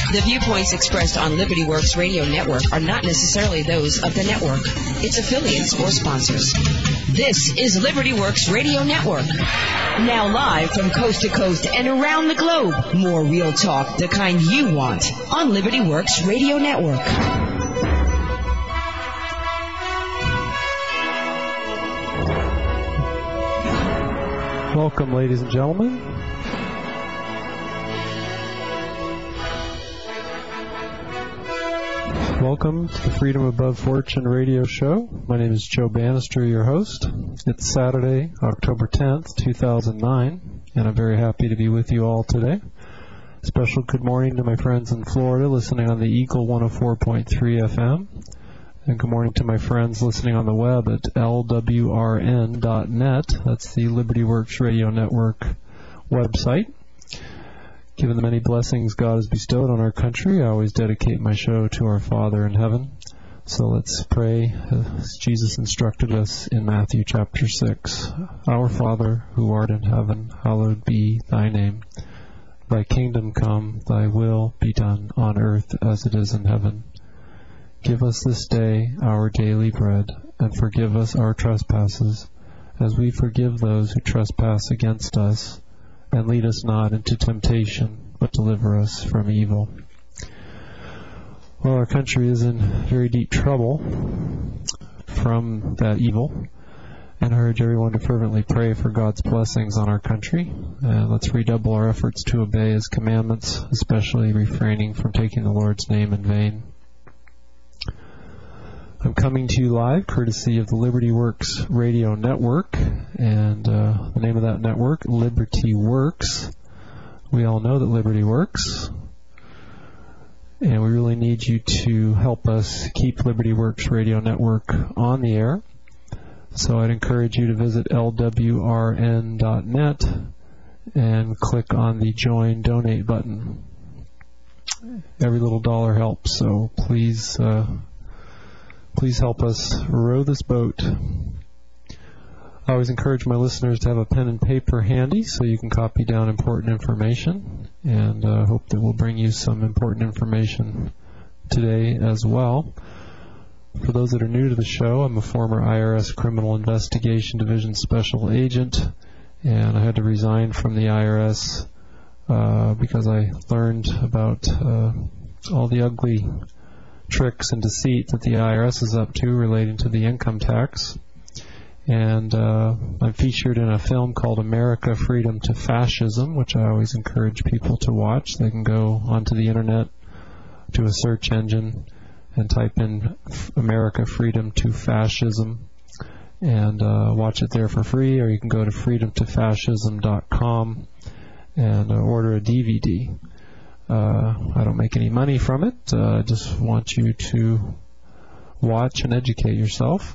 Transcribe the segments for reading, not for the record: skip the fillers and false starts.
The viewpoints expressed on Liberty Works Radio Network are not necessarily those of the network, its affiliates, or sponsors. This is Liberty Works Radio Network. Now live from coast to coast and around the globe. More real talk, the kind you want, on Liberty Works Radio Network. Welcome, ladies and gentlemen. Welcome to the Freedom Above Fortune radio show. My name is Joe Bannister, your host. It's Saturday, October 10th, 2009, and I'm very happy to be with you all today. Special good morning to my friends in Florida listening on the Eagle 104.3 FM, and good morning to my friends listening on the web at lwrn.net. That's the Liberty Works Radio Network website. Given the many blessings God has bestowed on our country, I always dedicate my show to our Father in heaven. So let's pray as Jesus instructed us in Matthew chapter 6. Our Father, who art in heaven, hallowed be thy name. Thy kingdom come, thy will be done on earth as it is in heaven. Give us this day our daily bread, and forgive us our trespasses, as we forgive those who trespass against us. And lead us not into temptation, but deliver us from evil. Well, our country is in very deep trouble from that evil, and I urge everyone to fervently pray for God's blessings on our country. Let's redouble our efforts to obey His commandments, especially refraining from taking the Lord's name in vain. I'm coming to you live courtesy of the Liberty Works Radio Network, and the name of that network, Liberty Works. We all know that Liberty works, and we really need you to help us keep Liberty Works Radio Network on the air. So I'd encourage you to visit lwrn.net and click on the Join Donate button. Every little dollar helps, so please help us row this boat. I always encourage my listeners to have a pen and paper handy so you can copy down important information, and hope that we'll bring you some important information today as well. For those that are new to the show, I'm a former IRS Criminal Investigation Division Special Agent, and I had to resign from the IRS because I learned about all the ugly tricks and deceit that the IRS is up to relating to the income tax. And I'm featured in a film called America Freedom to Fascism, which I always encourage people to watch. They can go onto the internet to a search engine and type in America Freedom to Fascism and watch it there for free, or you can go to freedomtofascism.com and order a DVD. I don't make any money from it. I just want you to watch and educate yourself.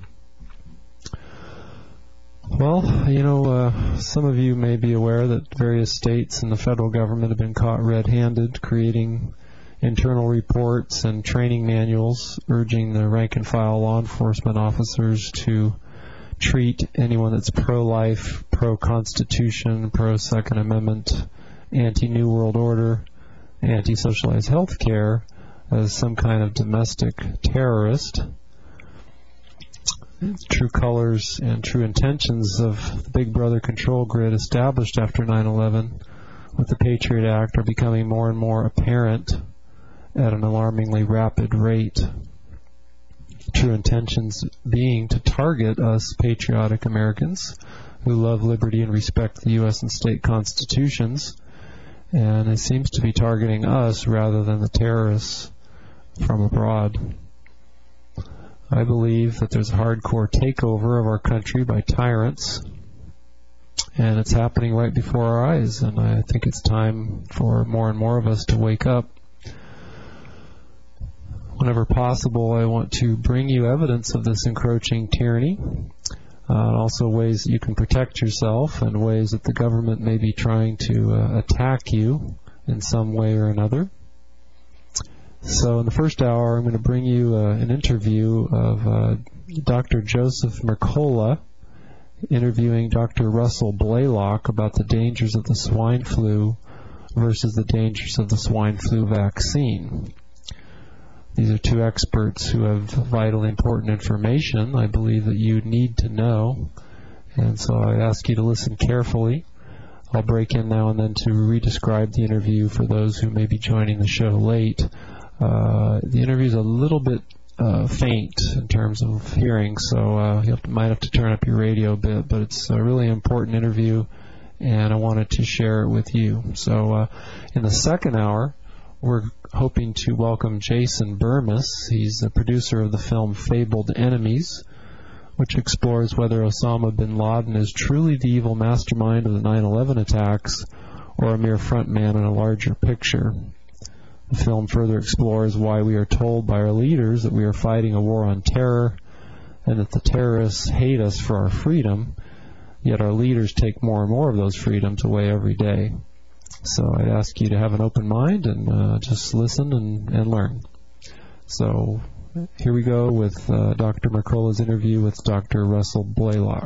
Well, some of you may be aware that various states and the federal government have been caught red-handed creating internal reports and training manuals urging the rank-and-file law enforcement officers to treat anyone that's pro-life, pro-Constitution, pro-Second Amendment, anti-New World Order, anti-socialized health care as some kind of domestic terrorist. True colors and true intentions of the Big Brother control grid established after 9/11 with the Patriot Act are becoming more and more apparent at an alarmingly rapid rate. True intentions being to target us patriotic Americans who love liberty and respect the U.S. and state constitutions, and it seems to be targeting us rather than the terrorists from abroad. I believe that there's a hardcore takeover of our country by tyrants, and it's happening right before our eyes, and I think it's time for more and more of us to wake up. Whenever possible, I want to bring you evidence of this encroaching tyranny, and also ways that you can protect yourself and ways that the government may be trying to attack you in some way or another. So in the first hour, I'm going to bring you an interview of Dr. Joseph Mercola interviewing Dr. Russell Blaylock about the dangers of the swine flu versus the dangers of the swine flu vaccine. These are two experts who have vitally important information I believe that you need to know, and so I ask you to listen carefully. I'll break in now and then to re-describe the interview for those who may be joining the show late. The interview is a little bit faint in terms of hearing, so you might have to turn up your radio a bit, but it's a really important interview, and I wanted to share it with you. So in the second hour, we're hoping to welcome Jason Bermas. He's the producer of the film Fabled Enemies, which explores whether Osama bin Laden is truly the evil mastermind of the 9/11 attacks or a mere front man in a larger picture. The film further explores why we are told by our leaders that we are fighting a war on terror and that the terrorists hate us for our freedom, yet our leaders take more and more of those freedoms away every day. So I ask you to have an open mind and just listen and learn. So here we go with Dr. Mercola's interview with Dr. Russell Blaylock.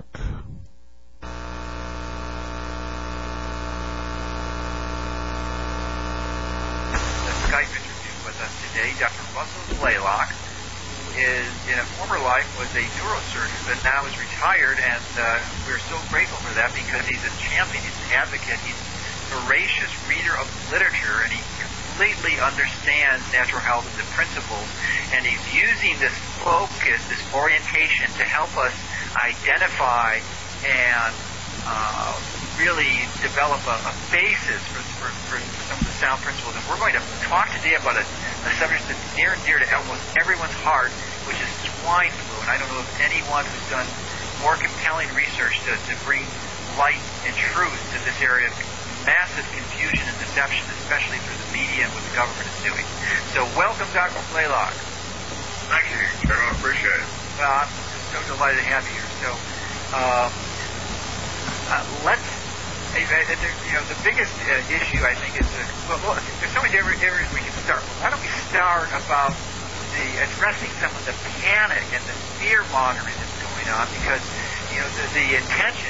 Skype interview with us today. Dr. Russell Blaylock is, in a former life, was a neurosurgeon, but now is retired, and we're so grateful for that because he's a champion, he's an advocate, he's a voracious reader of literature, and he completely understands natural health and the principles, and he's using this focus, this orientation to help us identify and really develop a basis for some of the sound principles. And we're going to talk today about a subject that's near and dear to almost everyone's heart, which is swine flu. And I don't know of anyone who's done more compelling research to bring light and truth to this area of massive confusion and deception, especially through the media and what the government is doing. So welcome, Dr. Blaylock. Thank you, General. I appreciate it. I'm just so delighted to have you here. So let's, the biggest issue, I think, is, well, there's so many different areas we can start. Why don't we start about addressing some of the panic and the fear-mongering that's going on, because, the intention,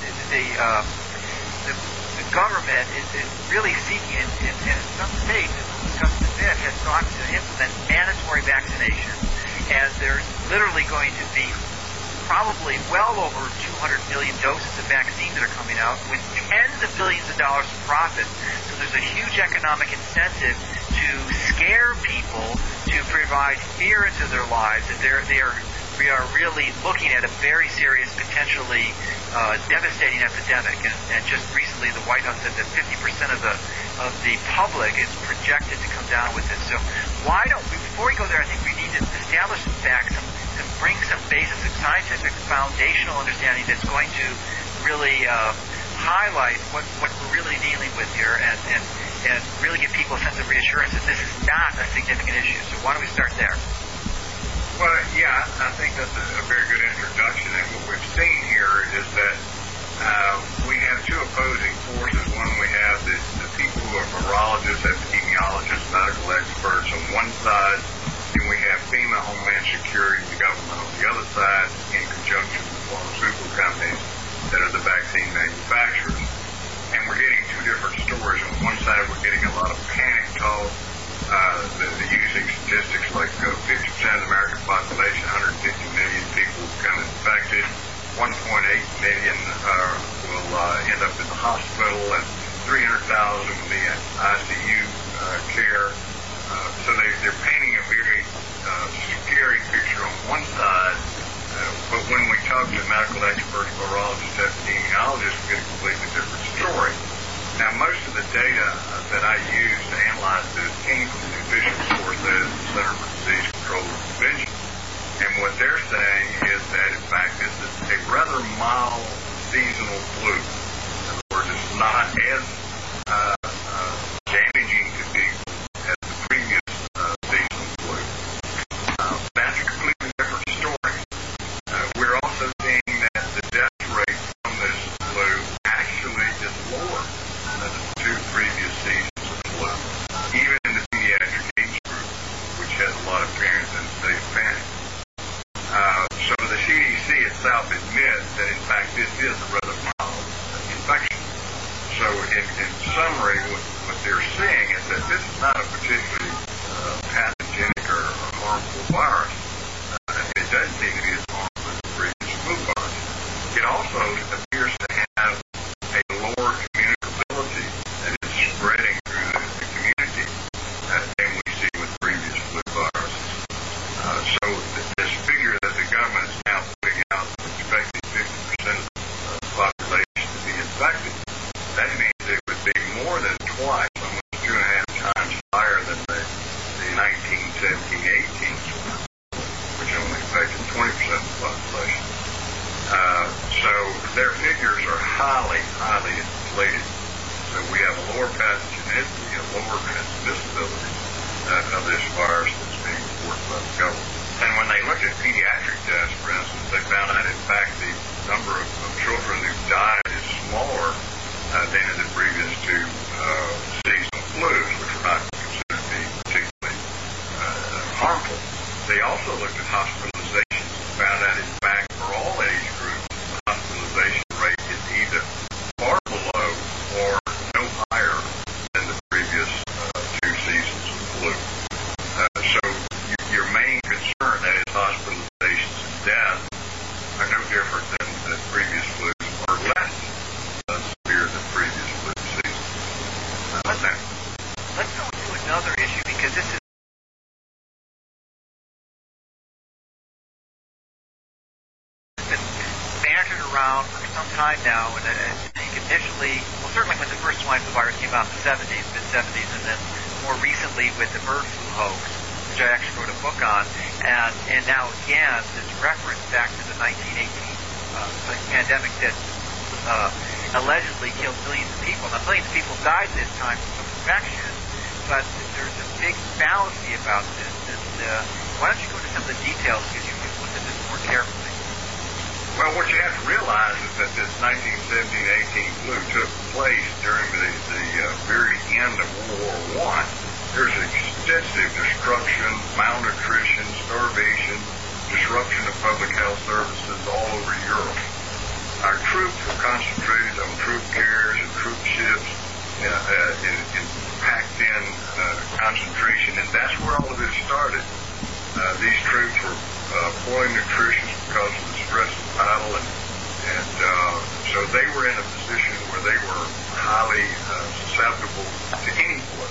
the government is really seeking, in some states, as the Fed has sought to implement mandatory vaccination, and there's literally going to be probably well over 200 million doses of vaccine that are coming out with tens of billions of dollars of profit. So there's a huge economic incentive to scare people, to provide fear into their lives, that we are really looking at a very serious, potentially devastating epidemic. And just recently, the White House said that 50% of the public is projected to come down with this. So why don't we, before we go there, I think we need to establish some facts, bring some basic scientific foundational understanding that's going to really highlight what we're really dealing with here, and really give people a sense of reassurance that this is not a significant issue. So why don't we start there? Well, yeah, I think that's a very good introduction. And what we've seen here is that we have two opposing forces. One, we have the people who are virologists, epidemiologists, medical experts on one side, and we have FEMA, Homeland Security, the government on the other side, in conjunction with pharmaceutical companies that are the vaccine manufacturers. And we're getting two different stories. On one side, we're getting a lot of panic talk. The using statistics like 50% of the American population, 150 million people become infected, 1.8 million will end up in the hospital, and 300,000 will be in ICU care. So they're painting a very scary picture on one side, but when we talk to medical experts, virologists, epidemiologists, we get a completely different story. Now, most of the data that I use to analyze this came from the official source, that is the Center for Disease Control and Prevention. And what they're saying is that, in fact, this is a rather mild seasonal flu. In other words, it's not as damaging to people as the previous seasonal flu. That's a completely different story. We're also seeing that the death rate from this flu actually is lower than the two previous seasons of flu, even in the pediatric age group, which has a lot of parents in a state of panic. So the CDC itself admits that, in fact, this is a rather mild infection. So in summary, what what they're seeing is that this is not a particularly pathogenic or harmful virus. It doesn't seem to be as harmful as the previous flu virus. It also appears to have a lower communicability that is spreading through the community than we see with previous flu viruses. So this figure that the government is now putting out, expecting 50% of the population to be infected, that means it would be more than twice, almost 2.5 times higher than the 1917-18 flu, which only affected 20% of the population. So their figures are highly, highly inflated. So we have a lower pathogenicity, a lower transmissibility of this virus that's being reported by the government. And when they looked at pediatric deaths, for instance, they found out, in fact, the number of children who died is smaller than in the previous two seasonal flus, which were not considered to be particularly harmful. They also looked at hospitalizations and found out, in fact, for all age groups, the hospitalization rate is either far below or no higher than the previous two seasons of flu. So your main concern, that is hospitalizations and death, are no different than the previous flus, or less severe than previous flu seasons. Let's go to another issue, because this is been bantered around for some time now, and I think initially, well, certainly when the first swine flu virus came out in the mid-70s, and then more recently with the bird flu hoax, which I actually wrote a book on, and now again this reference back to the 1918 pandemic that allegedly killed millions of people. Now, millions of people died this time from infection, but there's a big fallacy about this. Why don't you go into some of the details, because you've looked at this more carefully? Well, what you have to realize is that this 1917-18 flu took place during the very end of World War I. There's extensive destruction, malnutrition, starvation, disruption of public health services all over Europe. Our troops were concentrated on troop carriers and troop ships in packed-in concentration, and that's where all of this started. These troops were poorly nutritious because of the stress of battle, and so they were in a position where they were highly susceptible to any flu.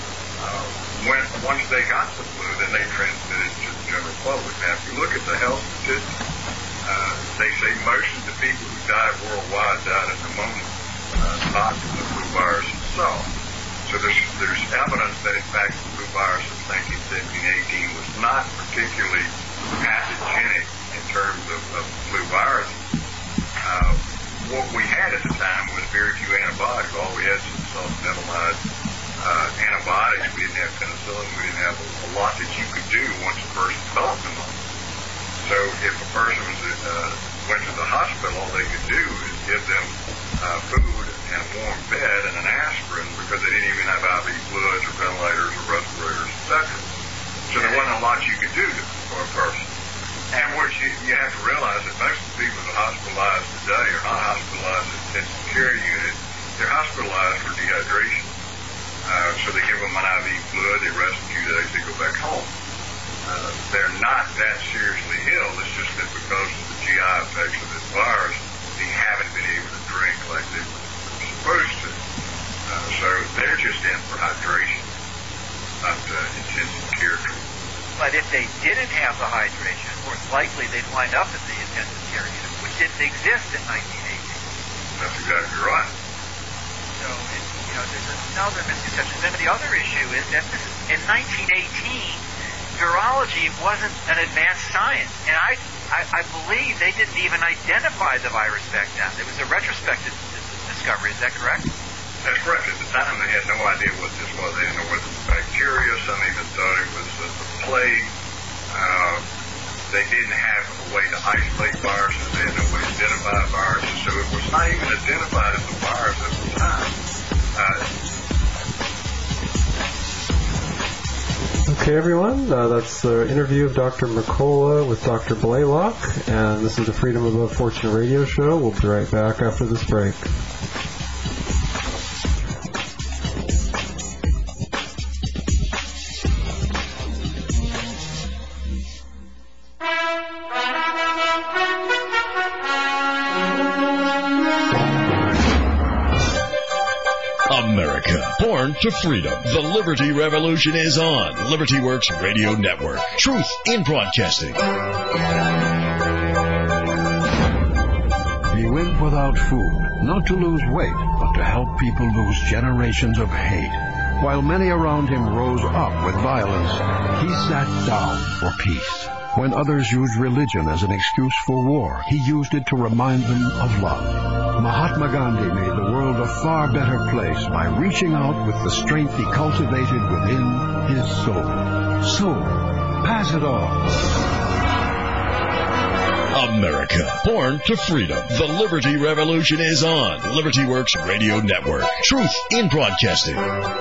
Once they got the flu, then they transmitted it to the general public. Now, if you look at the health statistics, they say most of the people who died worldwide died of pneumonia, not from the flu virus itself. So there's evidence that, in fact, the flu virus of 1917-18 was not particularly pathogenic in terms of flu virus. What we had at the time was very few antibiotics. All we had was self-metabolic antibiotics. We didn't have penicillin. We didn't have a lot that you could do once a person developed pneumonia. So if a person went to the hospital, all they could do is give them food and a warm bed and an aspirin, because they didn't even have IV fluids or ventilators or respirators, etc. So there wasn't a lot you could do for a person. And what you have to realize that most of the people that are hospitalized today are not hospitalized in intensive care unit. They're hospitalized for dehydration. So they give them an IV fluid, they rest a few days, they go back home. They're not that seriously ill. It's just that because of the GI effects of this virus, they haven't been able to drink like they were supposed to. So they're just in for hydration, not intensive care treatment. But if they didn't have the hydration, more likely they'd wind up in the intensive care unit, which didn't exist in 1918. That's exactly right. So, there's another misconception. Then the other issue is that in 1918, virology wasn't an advanced science, and I believe they didn't even identify the virus back then. It was a retrospective discovery. Is that correct? That's correct. At the time, they had no idea what this was. They didn't know whether it was bacteria. Some even thought it was the plague. They didn't have a way to isolate viruses. They had no way to identify viruses. So it was not even identified as a virus at the time. Okay, everyone, that's the interview of Dr. Mercola with Dr. Blaylock, and this is the Freedom Above Fortune radio show. We'll be right back after this break. Born to freedom. The Liberty Revolution is on. Liberty Works Radio Network. Truth in broadcasting. He went without food, not to lose weight, but to help people lose generations of hate. While many around him rose up with violence, he sat down for peace. When others used religion as an excuse for war, he used it to remind them of love. Mahatma Gandhi made the world a far better place by reaching out with the strength he cultivated within his soul. So, pass it on. America, born to freedom. The Liberty Revolution is on. Liberty Works Radio Network. Truth in broadcasting.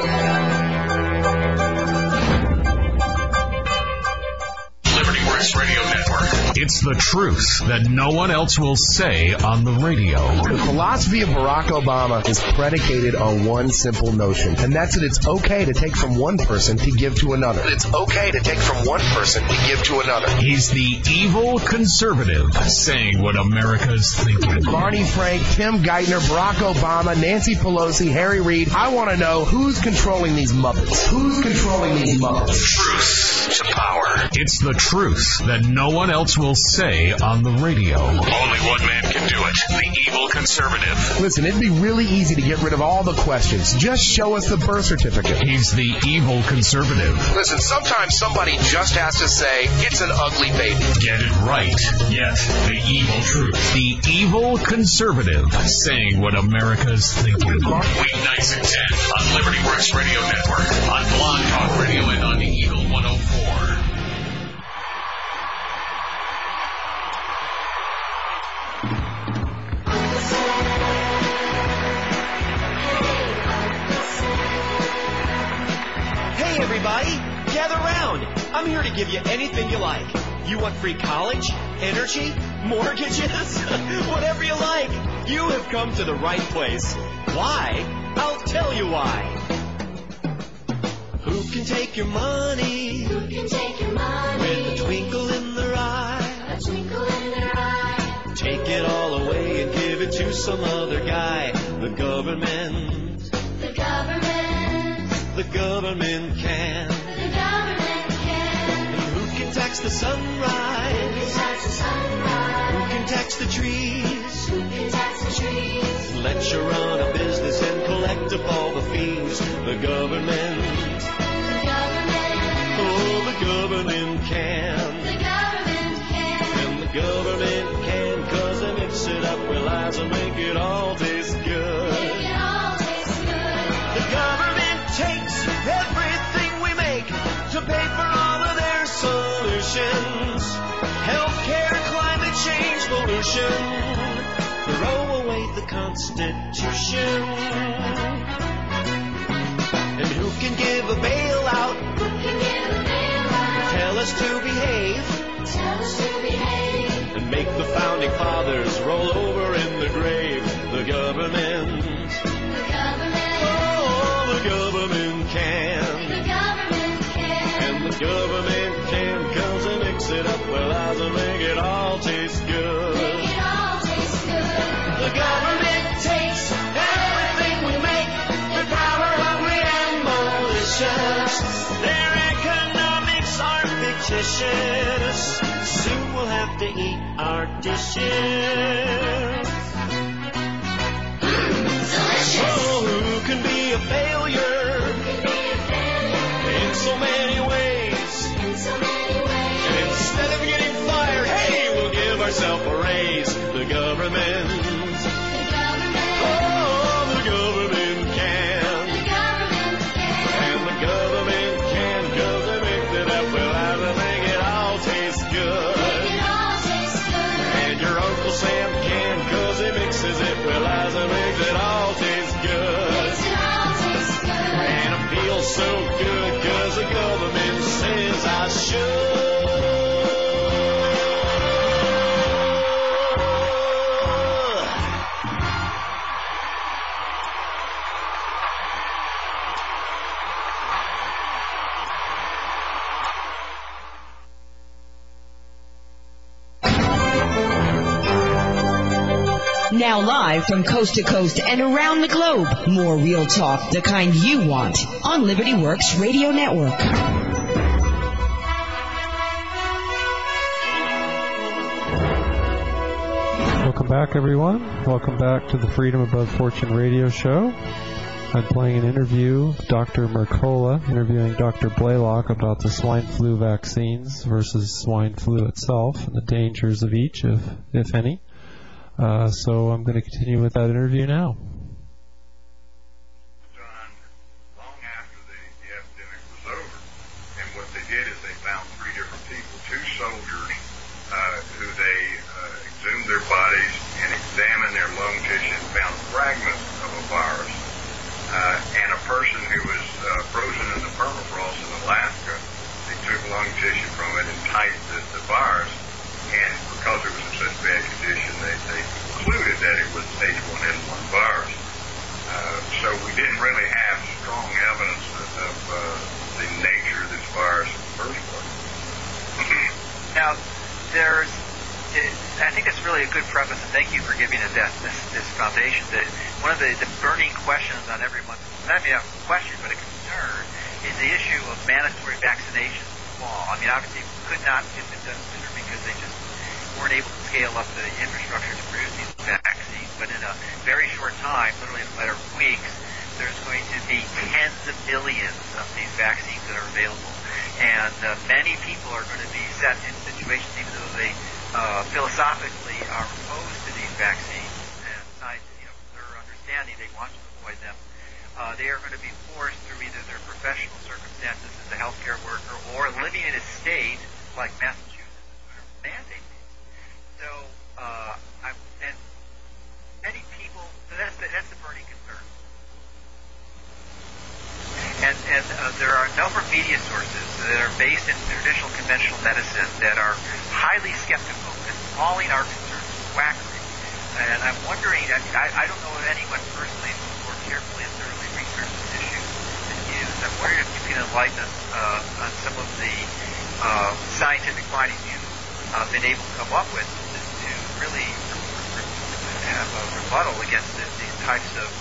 Liberty Works Radio Network. It's the truth that no one else will say on the radio. The philosophy of Barack Obama is predicated on one simple notion, and that's that it's okay to take from one person to give to another. It's okay to take from one person to give to another. He's the evil conservative saying what America's thinking. Barney Frank, Tim Geithner, Barack Obama, Nancy Pelosi, Harry Reid. I want to know who's controlling these Muppets. Who's controlling these Muppets? Truth to power. It's the truth that no one else will say on the radio. Only one man can do it. The evil conservative. Listen, it'd be really easy to get rid of all the questions. Just show us the birth certificate. He's the evil conservative. Listen, sometimes somebody just has to say, it's an ugly baby. Get it right. Yet the evil truth. The evil conservative saying what America's thinking. Weeknights at 10 on Liberty Works Radio Network, on Blog Talk Radio, and on the Eagle 104. Hey everybody, gather round. I'm here to give you anything you like. You want free college, energy, mortgages, whatever you like. You have come to the right place. Why? I'll tell you why. Who can take your money? Who can take your money? With a twinkle in their eye. A twinkle in their eye. Take it all away and give it to some other guy. The government. The government. The government can. The government can. And who can tax the sunrise? Who can tax the sunrise? Who can tax the trees? Who can tax the trees? Let you run a business and collect up all the fees. The government. The government. Oh, the government can. The government can. And the government can, 'cause they mix it up with lies and make it all taste good. Make it all taste good. The government takes everything we make to pay for all of their solutions. Healthcare, climate change, pollution. Throw away the Constitution. And who can give a bailout? Who can give a bailout? Tell us to behave. Tell us to behave. And make the founding fathers roll over in the grave. The government. The government. Oh, the government can. The government can. And the government can, 'cause they mix it up with lies and make it all taste good. Make it all taste good. The government takes everything we make, the power hungry and malicious. Their economics are fictitious. Soon we'll have to eat our dishes. Delicious. Oh, who can be a failure? Who can be a failure? In so many ways. In so many ways. And instead of getting fired, hey, we'll give ourselves a raise. The government. The government. Oh, the government can. The government can. And the government can, 'cause they make it up with lies and make it all taste good. Make it all taste good. And your Uncle Sam can, 'cause he mixes it with lies and makes it all taste good. Makes it all taste good. And it feels so good, 'cause the government says I should. Now live from coast to coast and around the globe, more real talk, the kind you want, on Liberty Works Radio Network. Welcome back, everyone. Welcome back to the Freedom Above Fortune radio show. I'm playing an interview with Dr. Mercola, interviewing Dr. Blaylock about the swine flu vaccines versus swine flu itself and the dangers of each, if any. So I'm going to continue with that interview now. Done long after the epidemic was over. And what they did is they found 3 different people, 2 soldiers who they exhumed their bodies and examined their lung tissue and found fragments of a virus. And a person who was frozen in the permafrost in Alaska, they took lung tissue from it and typed the virus. And because it was in such bad condition, they concluded that it was H1N1 virus. So we didn't really have strong evidence of the nature of this virus in the first place. Now, I think it's really a good preface, and thank you for giving us this foundation. That one of the burning questions on everyone's, not a question, but a concern, is the issue of mandatory vaccination law. I mean, obviously, we could not get this done sooner because they just weren't able to scale up the infrastructure to produce these vaccines. But in a very short time, literally in a matter of weeks, there's going to be tens of millions of these vaccines that are available. And many people are going to be set in situations, even though they philosophically are opposed to these vaccines, and their understanding they want to avoid them. They are going to be forced through either their professional circumstances as a healthcare worker or living in a state like Massachusetts that mandate these. So, and many people, so that's the burning concern. And there are a number of media sources that are based in traditional conventional medicine that are highly skeptical and calling our concerns quackery. And I'm wondering, I don't know of anyone personally who's more carefully and thoroughly researched this issue than you. I'm wondering if you can enlighten us on some of the scientific findings you've been able to come up with to really have a rebuttal against these types of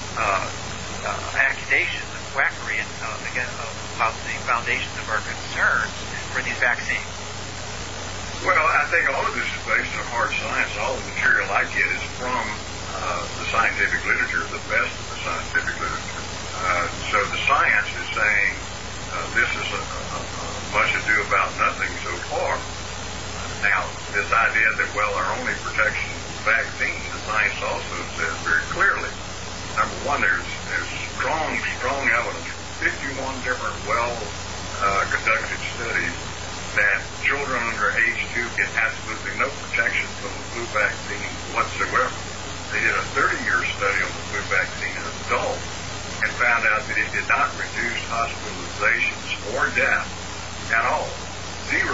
accusations of quackery and again about the foundations of our concerns for these vaccines. Well, I think all of this is based on hard science. All the material I get is from the scientific literature, the best of the scientific literature. So the science is saying this is a much ado about nothing so far. Now, this idea that, well, our only protection is vaccine, the science also says very clearly, number one, there's strong evidence from 51 different well-conducted studies that children under age 2 get absolutely no protection from the flu vaccine whatsoever. They did a 30-year study on the flu vaccine in adults and found out that it did not reduce hospitalizations or death at all, 0%.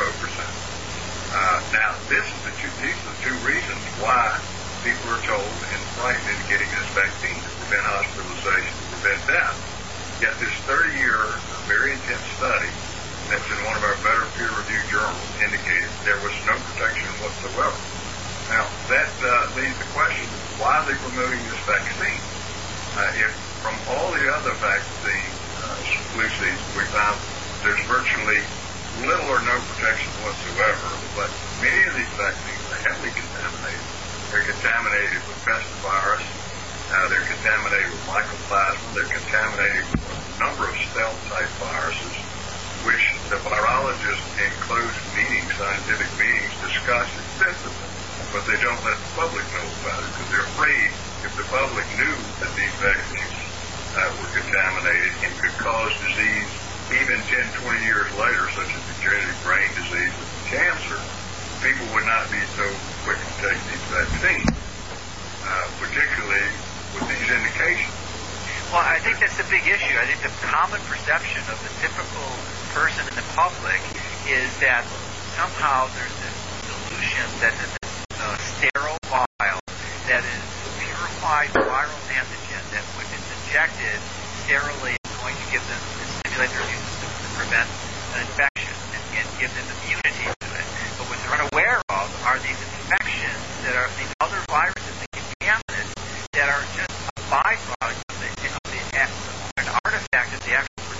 Now, these are the 2 reasons why people are told and frightened into getting this vaccine to prevent hospitalization, to prevent death. Yet this 30-year, very intense study that's in one of our better peer-reviewed journals indicated there was no protection whatsoever. Now, that leads the question, why are they promoting this vaccine? If from all the other vaccines, flu season, we found there's virtually little or no protection whatsoever, but many of these vaccines are heavily contaminated. They're contaminated with pestivirus, they're contaminated with mycoplasma, they're contaminated with a number of stealth-type viruses, which the virologists in closed meetings, scientific meetings, discuss extensively, but they don't let the public know about it because they're afraid if the public knew that these vaccines were contaminated and could cause disease even 10, 20 years later, such as degenerative brain disease and cancer, people would not be so quick to take these vaccines, particularly with these indications. Well, I think that's the big issue. I think the common perception of the typical person in the public is that somehow there's this solution that is this sterile vial that is purified viral antigen that when it's injected sterilely is going to give them, stimulate their immune system to prevent an infection and give them immunity to it. But what they're unaware of are these infections that are these other viruses that can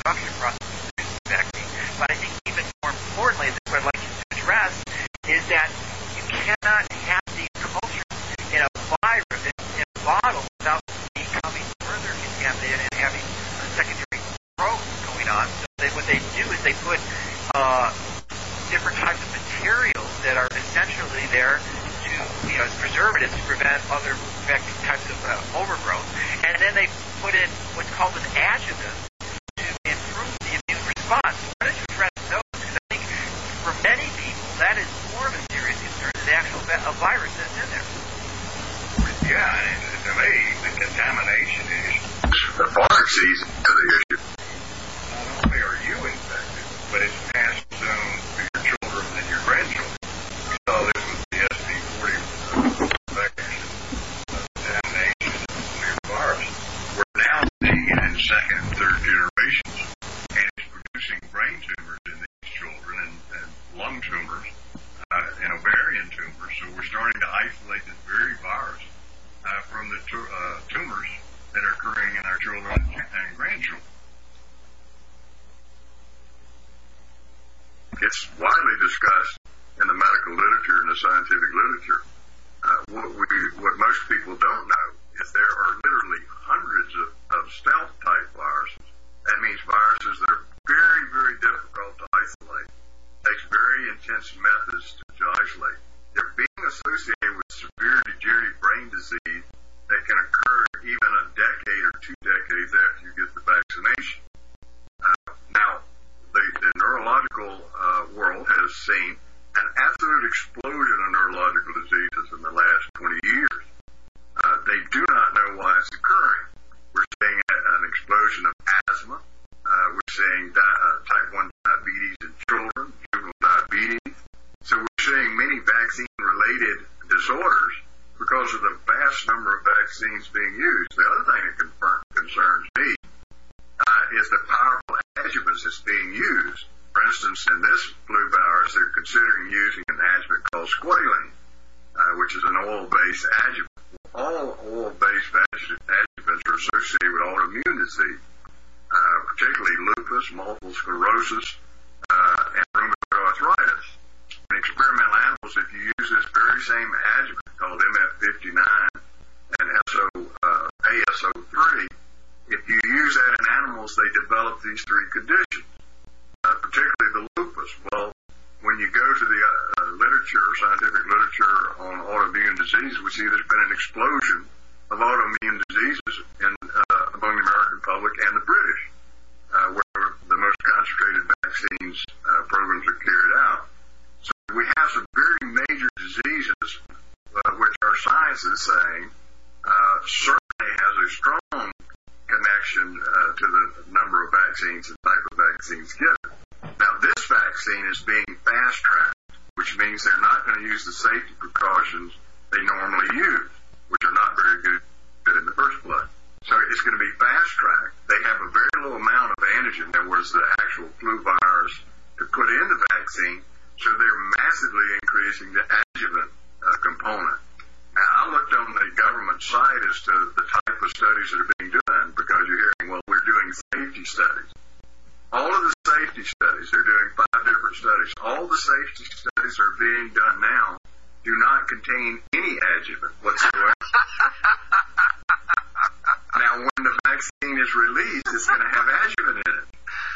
disruption process of the vaccine. But I think even more importantly, what I'd like you to address is that you cannot have these cultures in a virus, in a bottle, without becoming further contaminated and having secondary growth going on. So what they do is they put different types of materials that are essentially there to, as preservatives to prevent other types of overgrowth. And then they put in what's called an adjuvant to improve the immune response. Why don't you address those? Because I think for many people that is more of a serious concern than the actual virus that's in there. Yeah, and to me, the contamination issue, the fire season is the issue. Not only are you infected, but it's passed on to your children and your grandchildren. We saw this with the SV40 infection, contamination of the virus. We're now seeing it in second and third generations, and it's producing brain tumors in these children and lung tumors and ovarian tumors. So we're starting to isolate this very virus from the tumors that are occurring in our children and grandchildren. It's widely discussed in the medical literature and the scientific literature. What most people don't know is there are literally hundreds of stealth-type viruses. That means viruses that are very, very difficult to isolate. It takes very intense methods to isolate. They're being associated with severe degenerative brain disease that can occur even a decade or 2 decades after you get the vaccination. Now, the neurological world has seen an absolute explosion of neurological diseases in the last 20 years. They do not know why it's occurring. We're seeing an explosion of asthma. We're seeing type 1 diabetes in children, juvenile diabetes. So we're seeing many vaccine-related disorders because of the vast number of vaccines being used. The other thing that concerns me is the powerful adjuvants that's being used. For instance, in this flu virus, they're considering using an adjuvant called squalene, which is an oil-based adjuvant. All oil-based adjuvants are associated with autoimmune disease, particularly lupus, multiple sclerosis, and rheumatoid arthritis. In experimental animals, if you use this very same adjuvant called MF59 and ASO3, if you use that in animals, they develop these 3 conditions, particularly the lupus. Well, when you go to the scientific literature on autoimmune disease, we see there's been an explosion of autoimmune diseases among the American public and the British, where the most concentrated vaccines programs are carried out. So we have some very major diseases, which our science is saying certainly has a strong connection to the number of vaccines and type of vaccines given. Now, this vaccine is being fast-tracked, which means they're not going to use the safety precautions they normally use, which are not very good in the first place. So it's going to be fast-tracked. They have a very low amount of antigen, that was the actual flu virus, to put in the vaccine, so they're massively increasing the adjuvant component. Now, I looked on the government site as to the type of studies that are being done, because you're hearing, well, we're doing safety studies. All of the safety studies, they're doing 5 different studies. All the safety studies that are being done now do not contain any adjuvant whatsoever. Now, when the vaccine is released, it's going to have adjuvant in it.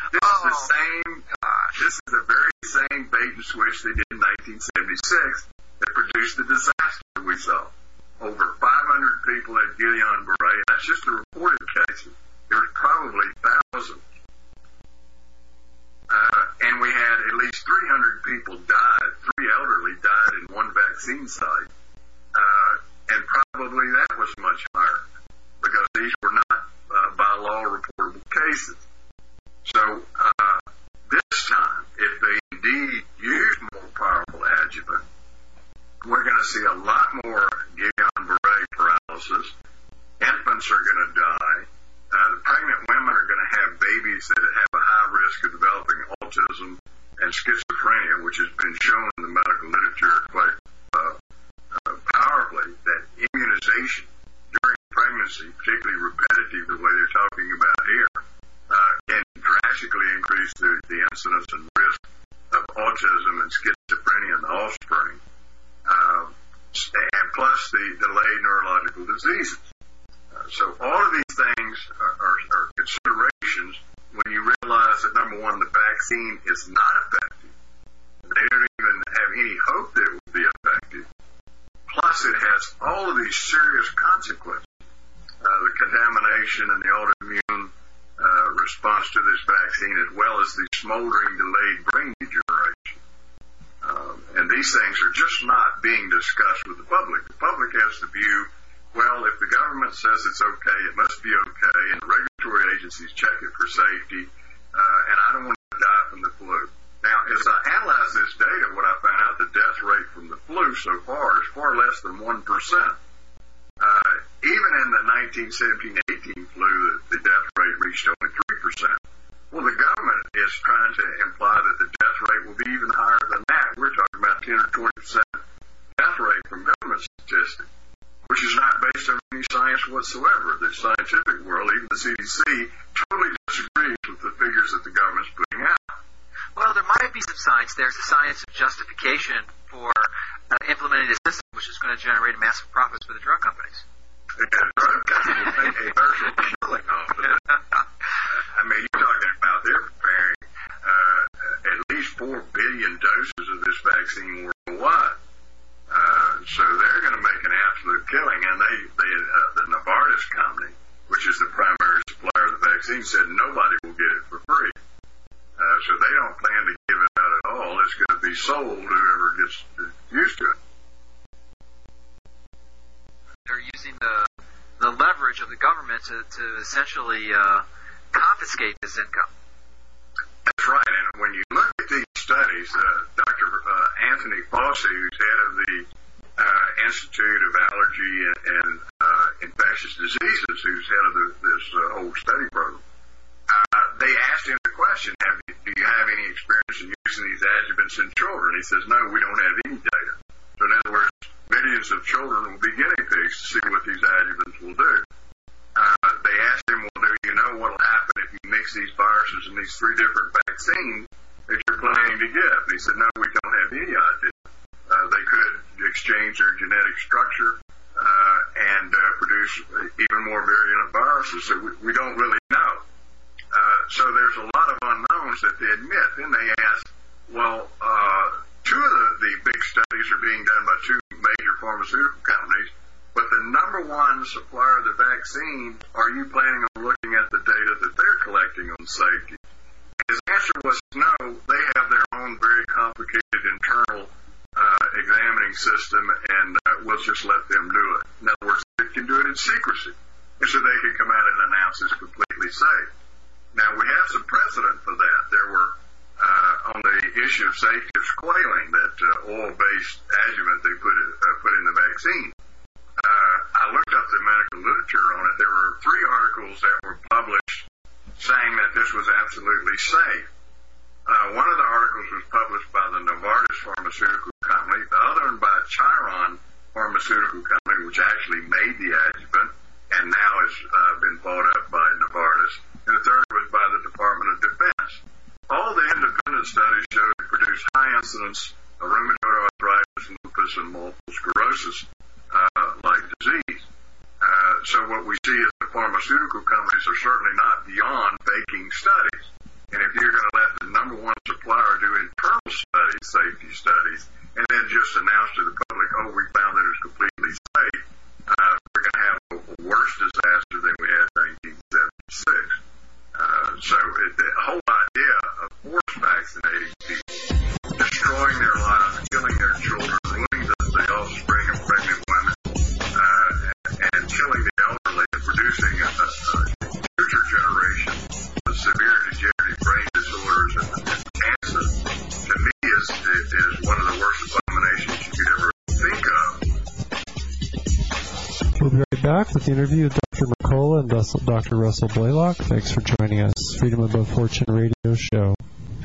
This is the very same bait and switch they did in 1976 that produced the disaster we saw. Over 500 people had Guillain-Barré. That's just the reported cases. There was probably thousands. And we had at least 300 people died. 3 elderly died in one vaccine site. And probably that was much higher, because these were not by law reportable cases. So this time, if they indeed use more powerful adjuvant, we're going to see a lot more Guillain-Barré paralysis. Infants are going to die. The pregnant women are going to have babies that have a high risk of developing autism and schizophrenia, which has been shown in the medical literature quite powerfully, that immunization during pregnancy, particularly repetitive, the way they're talking about here, can drastically increase the incidence and risk of autism and schizophrenia in the offspring, and plus the delayed neurological diseases. So all of these things are considerations when you realize that, number one, the vaccine is not effective. They don't even have any hope that it will be effective. Plus, it has all of these serious consequences. The contamination and the autoimmune response to this vaccine, as well as the smoldering delayed brain degeneration. And these things are just not being discussed with the public. The public has the view, well, if the government says it's okay, it must be okay, and the regulatory agencies check it for safety, and I don't want to die from the flu. Now, as I analyze this data, what I found out, the death rate from the flu so far is far less than 1%. Even in the 1917-18 flu, the death rate reached only 3%. Well, the government is trying to imply that the death rate will be even higher than that. We're talking about 10 or 20% death rate from government statistics, which is not based on any science whatsoever. The scientific world, even the CDC, totally disagrees with the figures that the government's putting out. Well, there might be some science. There's a science of justification for implementing a system which is going to generate massive profits for the drug companies. The drug companies make a virtual killing off of it. I mean, you're talking about they're preparing at least 4 billion doses of this vaccine worldwide. So they're going to make an absolute killing. And the Novartis company, which is the primary supplier of the vaccine, said nobody will get it for free. So they don't plan to give it out at all. It's going to be sold to whoever gets used to it. They're using the leverage of the government to essentially confiscate this income. That's right. And when you look at these studies, Dr. Anthony Fauci, who's head of the Institute of Allergy and Infectious Diseases, who's head of this whole study program, they asked him the question, do you have any experience in using these adjuvants in children? He says, no, we don't have any data. So in other words, millions of children will be guinea pigs to see what these adjuvants will do. They asked him, well, do you know what will happen if you mix these viruses in these 3 different vaccines that you're planning to give? And he said, no, we don't have any idea. They could exchange their genetic structure and produce even more virulent viruses, so we don't really know. So there's a lot of unknowns that they admit. Then they ask, well, 2 of the big studies are being done by 2 major pharmaceutical companies, but the number 1 supplier of the vaccine, are you planning on looking at the data that they're collecting on safety? His answer was no, they have their own very complicated internal examining system, and we'll just let them do it. In other words, they can do it in secrecy, and so they can come out and announce it's completely safe. Now, we have some precedent for that. There were, on the issue of safety of squalene, that oil-based adjuvant they put in the vaccine. I looked up the medical literature on it. There were 3 articles that were published saying that this was absolutely safe. One of the articles was published by the Novartis pharmaceutical company, the other one by Chiron pharmaceutical company, which actually made the adjuvant and now has been bought up by Novartis. And the third was by the Department of Defense. All the independent studies showed it produced high incidence of rheumatoid arthritis, lupus, and multiple sclerosis like disease. So what we see is the pharmaceutical companies are certainly not beyond faking studies. And if you're going to let the number 1 supplier do internal studies, safety studies, and then just announce to the public, oh, we found that it was completely safe, we're going to have a worse disaster than we had in 1976. So the whole idea of force vaccinating people, destroying their lives, killing their children, ruining the offspring of pregnant women, and killing the elderly, and producing a future generation of severe degenerative brain disorders and cancer, to me is one of the worst abominations you could ever think of. We'll be right back with the interview with Dr. Mercola and Dr. Russell Blaylock. Thanks for joining us. Freedom Above Fortune Radio Show.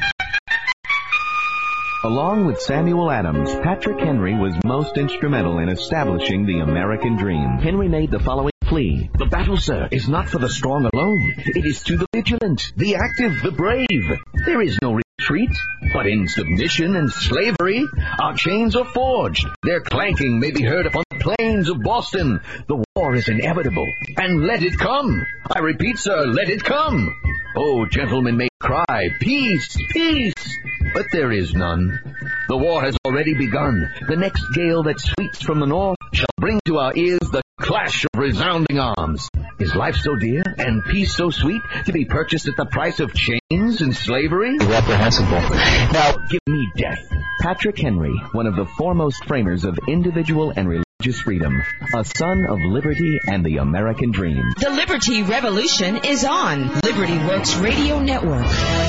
Along with Samuel Adams, Patrick Henry was most instrumental in establishing the American dream. Henry made the following flee. The battle, sir, is not for the strong alone. It is to the vigilant, the active, the brave. There is no retreat, but in submission and slavery, our chains are forged. Their clanking may be heard upon the plains of Boston. The war is inevitable, and let it come. I repeat, sir, let it come. Oh, gentlemen may cry, peace, peace, but there is none. The war has already begun. The next gale that sweeps from the north shall bring to our ears the clash of resounding arms. Is life so dear and peace so sweet to be purchased at the price of chains and slavery? Reprehensible. Now, give me death. Patrick Henry, one of the foremost framers of individual and religious freedom, a son of liberty and the American dream. The Liberty Revolution is on Liberty Works Radio Network.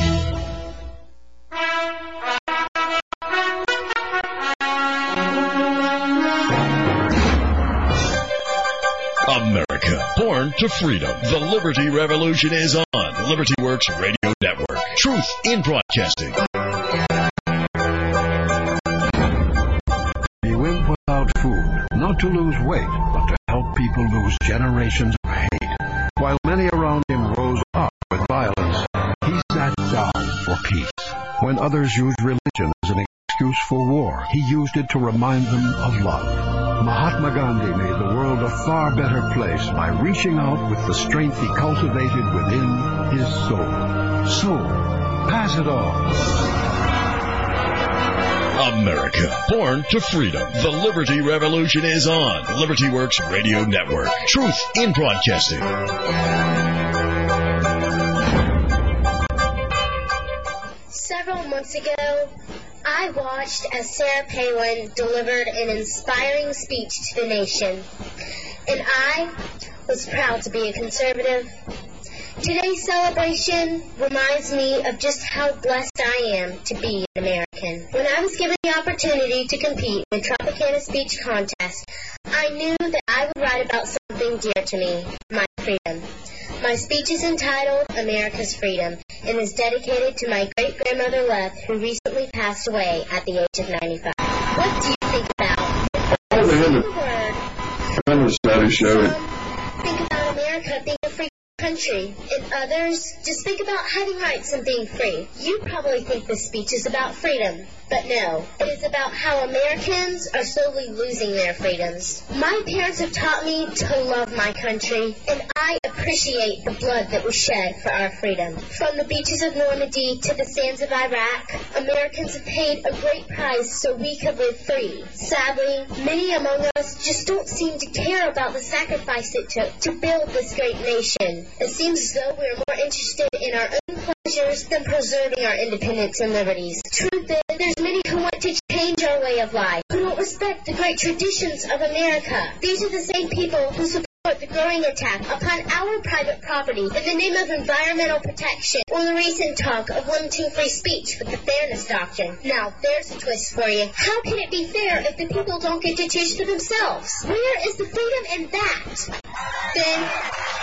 America, born to freedom. The Liberty Revolution is on Liberty Works Radio Network. Truth in broadcasting. He went without food, not to lose weight, but to help people lose generations of hate. While many around him rose up with violence, he sat down for peace. When others used religion as an excuse for war, he used it to remind them of love. Mahatma Gandhi made the world a far better place by reaching out with the strength he cultivated within his soul. So, pass it on. America, born to freedom. The Liberty Revolution is on Liberty Works Radio Network. Truth in broadcasting. Several months ago, I watched as Sarah Palin delivered an inspiring speech to the nation, and I was proud to be a conservative. Today's celebration reminds me of just how blessed I am to be an American. When I was given the opportunity to compete in the Tropicana Speech Contest, I knew that I would write about something dear to me, my freedom. My speech is entitled America's Freedom and is dedicated to my great-grandmother Lev, who recently passed away at the age of 95. What do you think about? Think about America being a free country, and others just think about having rights and being free. You probably think this speech is about freedom, but no, it is about how Americans are slowly losing their freedoms. My parents have taught me to love my country, and I appreciate the blood that was shed for our freedom. From the beaches of Normandy to the sands of Iraq, Americans have paid a great price so we could live free. Sadly, many among us just don't seem to care about the sacrifice it took to build this great nation. It seems as though we are more interested in our own pleasures than preserving our independence and liberties. Truth is, there's many who want to change our way of life, who don't respect the great traditions of America. These are the same people who support the growing attack upon our private property in the name of environmental protection, or the recent talk of limiting free speech with the Fairness Doctrine. Now, there's a twist for you. How can it be fair if the people don't get to choose for themselves? Where is the freedom in that? Then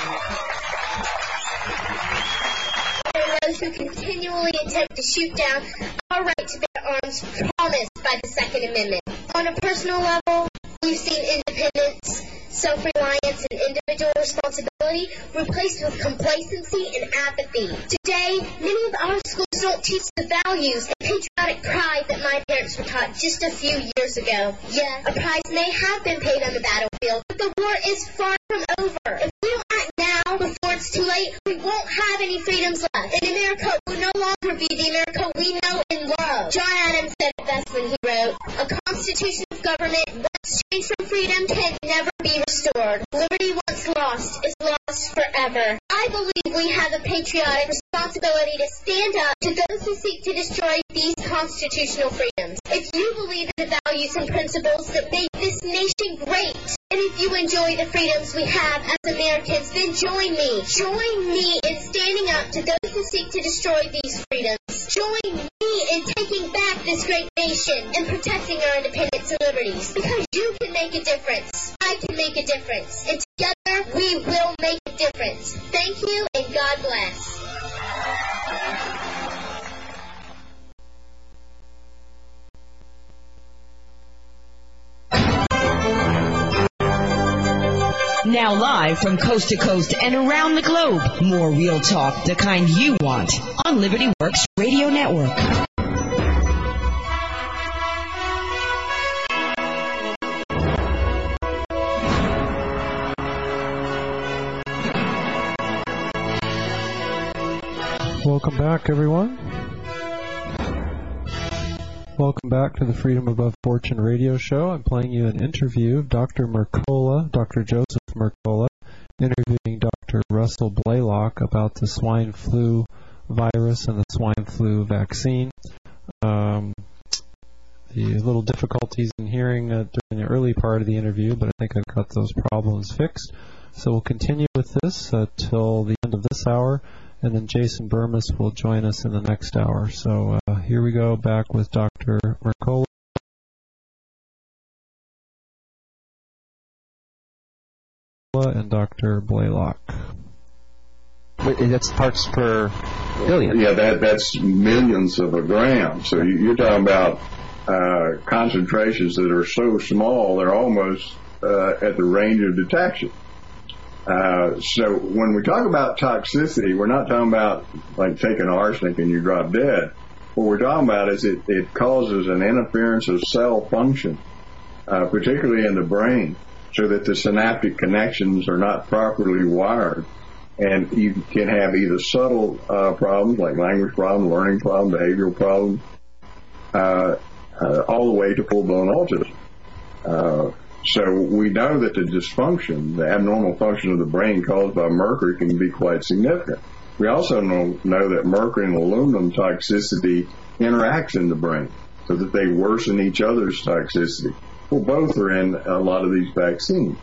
those who continually attempt to shoot down our right to bear arms promised by the Second Amendment. On a personal level, we've seen independence, self-reliance, and individual responsibility replaced with complacency and apathy. Today, many of our schools don't teach the values and patriotic pride that my parents were taught just a few years ago. Yeah, a price may have been paid on the battlefield, but the war is far from over. If we don't act now, before it's too late, we won't have any freedoms left. And America will no longer be the America we know and love. John Adams said it best when he wrote, "A constitution of government once changed from freedom can never be restored. Liberty once lost is lost forever." I believe we have a patriotic responsibility to stand up to those who seek to destroy these constitutional freedoms. If you believe in the values and principles that make this nation great, and if you enjoy the freedoms we have as Americans, then join me. Join me in standing up to those who seek to destroy these freedoms. Join me in taking back this great nation and protecting our independence and liberties. Because you can make a difference. I can make a difference. And together, we will make a difference. Thank you, and God bless. Now live from coast to coast and around the globe, more real talk, the kind you want, on Liberty Works Radio Network. Welcome back, everyone. Welcome back to the Freedom Above Fortune radio show. I'm playing you an interview of Dr. Mercola, Dr. Joseph Mercola, interviewing Dr. Russell Blaylock about the swine flu virus and the swine flu vaccine. The little difficulties in hearing during the early part of the interview, but I think I've got those problems fixed. So we'll continue with this till the end of this hour. And then Jason Burmis will join us in the next hour. So here we go, back with Dr. Mercola and Dr. Blaylock. That's parts per billion. Yeah, that's millions of a gram. So you're talking about concentrations that are so small they're almost at the range of detection. So when we talk about toxicity, we're not talking about like taking arsenic and you drop dead. What we're talking about is it causes an interference of cell function, particularly in the brain, so that the synaptic connections are not properly wired. And you can have either subtle problems like language problems, learning problems, behavioral problems, all the way to full-blown autism. So we know that the dysfunction, the abnormal function of the brain caused by mercury can be quite significant. We also know that mercury and aluminum toxicity interacts in the brain so that they worsen each other's toxicity. Well, both are in a lot of these vaccines.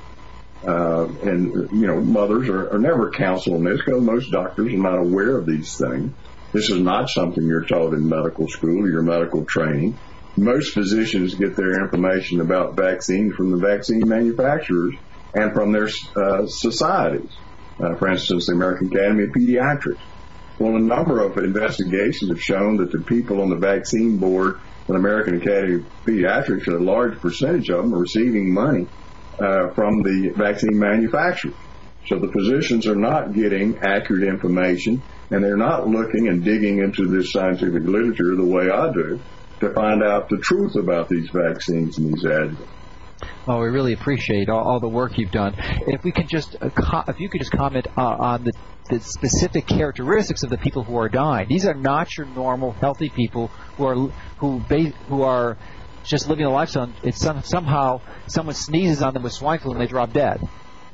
Mothers are never counseled on this because most doctors are not aware of these things. This is not something you're taught in medical school or your medical training. Most physicians get their information about vaccines from the vaccine manufacturers and from their societies. For instance, the American Academy of Pediatrics. Well, a number of investigations have shown that the people on the vaccine board of the American Academy of Pediatrics, a large percentage of them are receiving money from the vaccine manufacturers. So the physicians are not getting accurate information, and they're not looking and digging into this scientific literature the way I do to find out the truth about these vaccines and these adjuvants. Well, we really appreciate all the work you've done. If we could just, if you could just comment on the specific characteristics of the people who are dying. These are not your normal healthy people who are just living a lifestyle. It's somehow someone sneezes on them with swine flu and they drop dead.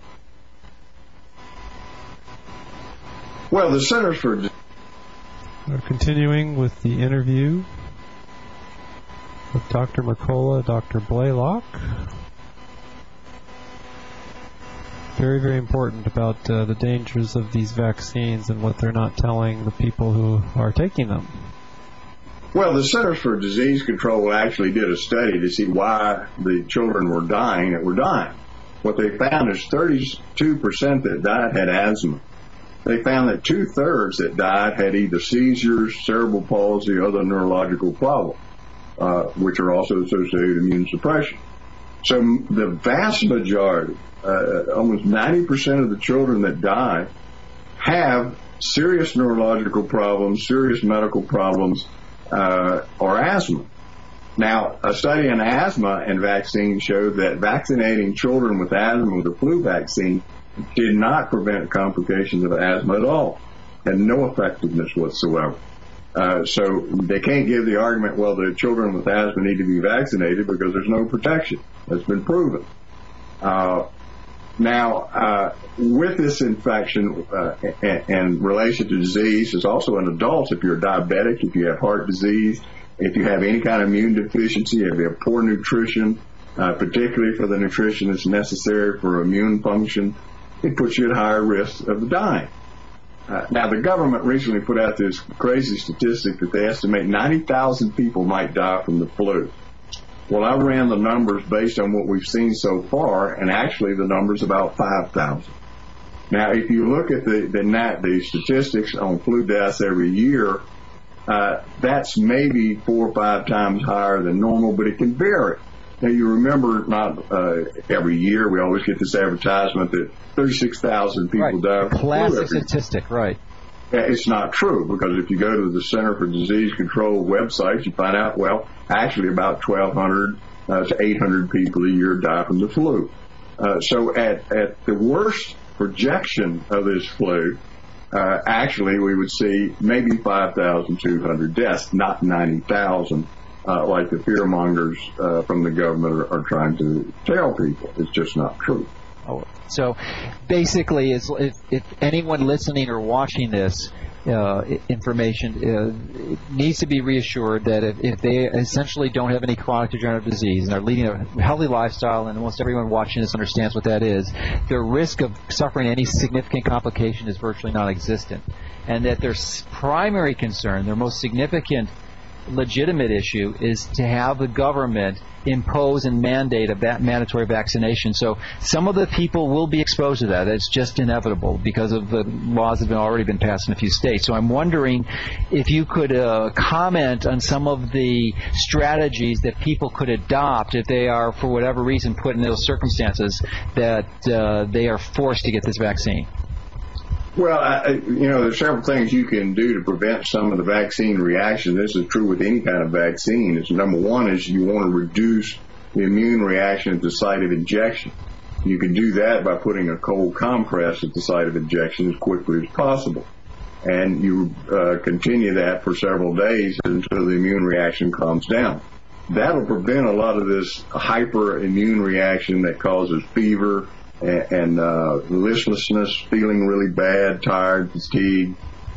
Well, the Centers for... We're continuing with the interview with Dr. Mercola, Dr. Blaylock. Very, very important about the dangers of these vaccines and what they're not telling the people who are taking them. Well, the Centers for Disease Control actually did a study to see why the children were dying that were dying. What they found is 32% that died had asthma. They found that 2/3 that died had either seizures, cerebral palsy, or other neurological problems, which are also associated with immune suppression. So the vast majority, almost 90% of the children that die have serious neurological problems, serious medical problems, or asthma. Now, a study on asthma and vaccines showed that vaccinating children with asthma with a flu vaccine did not prevent complications of asthma at all, had no effectiveness whatsoever. So they can't give the argument, well, the children with asthma need to be vaccinated because there's no protection. That's been proven. Now, with this infection and relation to disease, is also in adults. If you're diabetic, if you have heart disease, if you have any kind of immune deficiency, if you have poor nutrition, particularly for the nutrition that's necessary for immune function, it puts you at higher risk of dying. Now, the government recently put out this crazy statistic that they estimate 90,000 people might die from the flu. Well, I ran the numbers based on what we've seen so far, and actually the number's about 5,000. Now, if you look at the statistics on flu deaths every year, that's maybe 4 or 5 times higher than normal, but it can vary. Now, you remember, not every year, we always get this advertisement that 36,000 people die of the flu Classic every year. statistic, right. It's not true, because if you go to the Center for Disease Control website, you find out, well, actually about 1,200 to 800 people a year die from the flu. So at the worst projection of this flu, actually we would see maybe 5,200 deaths, not 90,000, like the fearmongers from the government are trying to tell people. It's just not true. So basically, if anyone listening or watching this information needs to be reassured that if they essentially don't have any chronic degenerative disease and are leading a healthy lifestyle, and almost everyone watching this understands what that is, their risk of suffering any significant complication is virtually non-existent, and that their primary concern, their most significant legitimate issue, is to have the government impose and mandate a mandatory vaccination. So some of the people will be exposed to that. It's just inevitable because of the laws that have already been passed in a few states. So I'm wondering if you could comment on some of the strategies that people could adopt if they are, for whatever reason, put in those circumstances that they are forced to get this vaccine. Well, there's several things you can do to prevent some of the vaccine reaction. This is true with any kind of vaccine. Number one is you want to reduce the immune reaction at the site of injection. You can do that by putting a cold compress at the site of injection as quickly as possible. And you continue that for several days until the immune reaction calms down. That'll prevent a lot of this hyperimmune reaction that causes fever and listlessness, feeling really bad, tired, fatigued,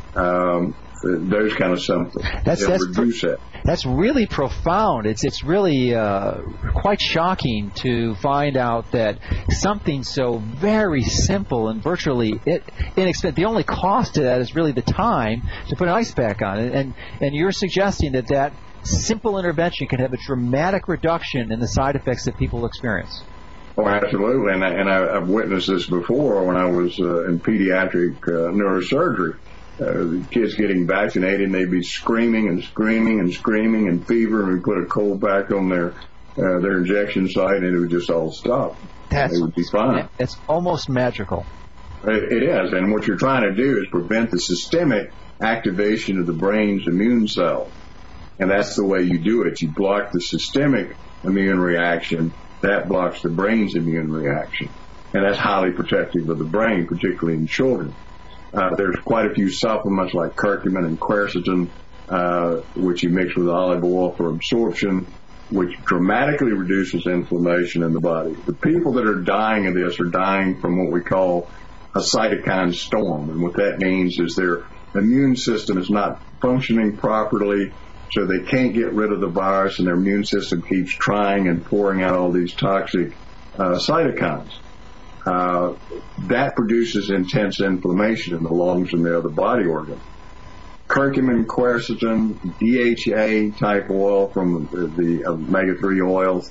those kind of symptoms. Reduce that. That's really profound. It's really quite shocking to find out that something so very simple and virtually inexpensive. The only cost to that is really the time to put an ice pack on it. And you're suggesting that simple intervention can have a dramatic reduction in the side effects that people experience. Oh, absolutely, and I've witnessed this before when I was in pediatric neurosurgery. The kids getting vaccinated, and they'd be screaming and screaming and screaming and fever, and we put a cold pack on their injection site, and it would just all stop. They would be fine. It's almost magical. It is, and what you're trying to do is prevent the systemic activation of the brain's immune cells, and that's the way you do it. You block the systemic immune reaction. That blocks the brain's immune reaction, and that's highly protective of the brain, particularly in children. There's quite a few supplements like curcumin and quercetin, which you mix with olive oil for absorption, which dramatically reduces inflammation in the body. The people that are dying of this are dying from what we call a cytokine storm, and what that means is their immune system is not functioning properly, so they can't get rid of the virus, and their immune system keeps trying and pouring out all these toxic cytokines. That produces intense inflammation in the lungs and the other body organs. Curcumin, quercetin, DHA type oil from the omega-3 oils,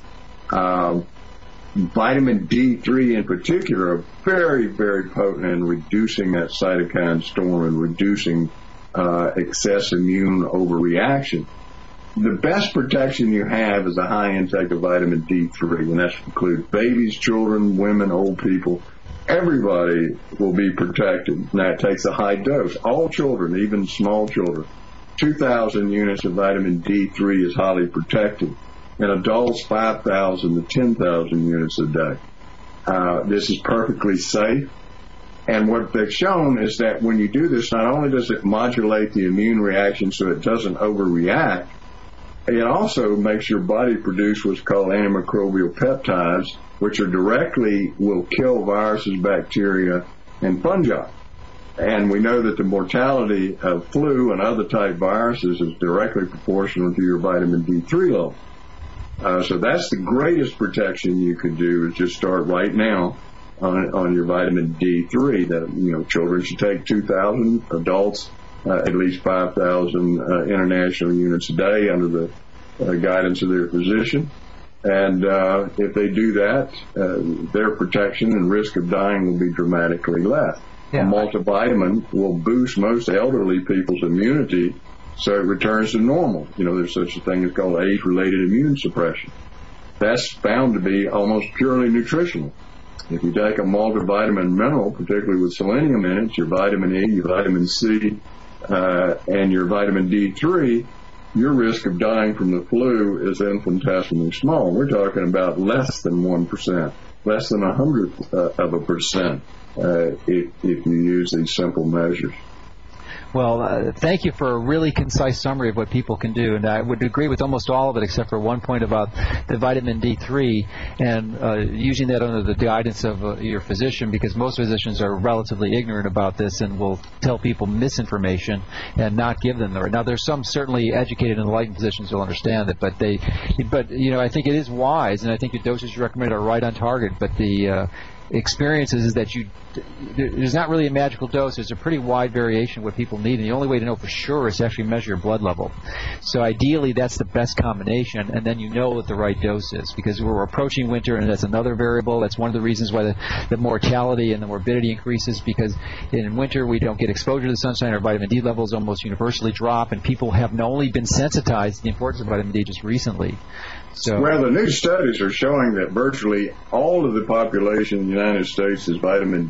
vitamin D3 in particular are very, very potent in reducing that cytokine storm and reducing excess immune overreaction. The best protection you have is a high intake of vitamin D3, and that includes babies, children, women, old people. Everybody will be protected, and that takes a high dose. All children, even small children. 2,000 units of vitamin D3 is highly protected. In adults, 5,000 to 10,000 units a day. This is perfectly safe. And what they've shown is that when you do this, not only does it modulate the immune reaction so it doesn't overreact, it also makes your body produce what's called antimicrobial peptides, which are directly will kill viruses, bacteria, and fungi. And we know that the mortality of flu and other type viruses is directly proportional to your vitamin D3 level. So that's the greatest protection you can do, is just start right now on your vitamin D3. That children should take 2,000, adults at least 5,000 international units a day under the guidance of their physician. And if they do that, their protection and risk of dying will be dramatically less. A multivitamin will boost most elderly people's immunity so it returns to normal. There's such a thing as called age-related immune suppression. that's found to be almost purely nutritional. If you take a multivitamin mineral, particularly with selenium in it, your vitamin E, your vitamin C, and your vitamin D3, your risk of dying from the flu is infinitesimally small. We're talking about less than 1%, less than 1/100% if you use these simple measures. Well, thank you for a really concise summary of what people can do, and I would agree with almost all of it except for one point about the vitamin D3 and using that under the guidance of your physician, because most physicians are relatively ignorant about this and will tell people misinformation and not give them the right. Now, there's some certainly educated and enlightened physicians who will understand it, but I think it is wise, and I think the doses you recommend are right on target, but the experience is that there's not really a magical dose. There's a pretty wide variation of what people need, and the only way to know for sure is to actually measure your blood level. So ideally, that's the best combination, and then you know what the right dose is, because we're approaching winter, and that's another variable. That's one of the reasons why the mortality and the morbidity increases, because in winter we don't get exposure to the sunshine. Our vitamin D levels almost universally drop, and people have not only been sensitized to the importance of vitamin D just recently. Well, the new studies are showing that virtually all of the population in the United States is vitamin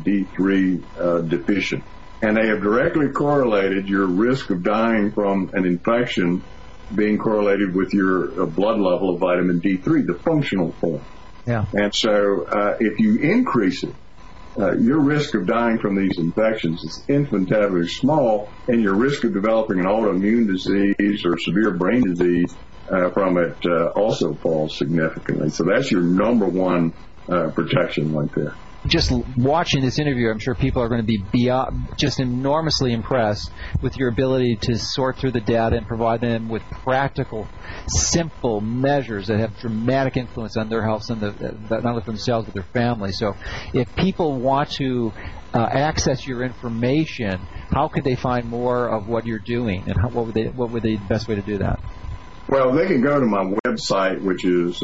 D3 deficient. And they have directly correlated your risk of dying from an infection being correlated with your blood level of vitamin D3, the functional form. Yeah. And so if you increase it, your risk of dying from these infections is infinitesimally small, and your risk of developing an autoimmune disease or severe brain disease from it also falls significantly. So that's your number one protection right there. Just watching this interview, I'm sure people are going to be just enormously impressed with your ability to sort through the data and provide them with practical, simple measures that have dramatic influence on their health, and not only for themselves but their families. So if people want to access your information, how could they find more of what you're doing, and what would the best way to do that? Well, they can go to my website, which is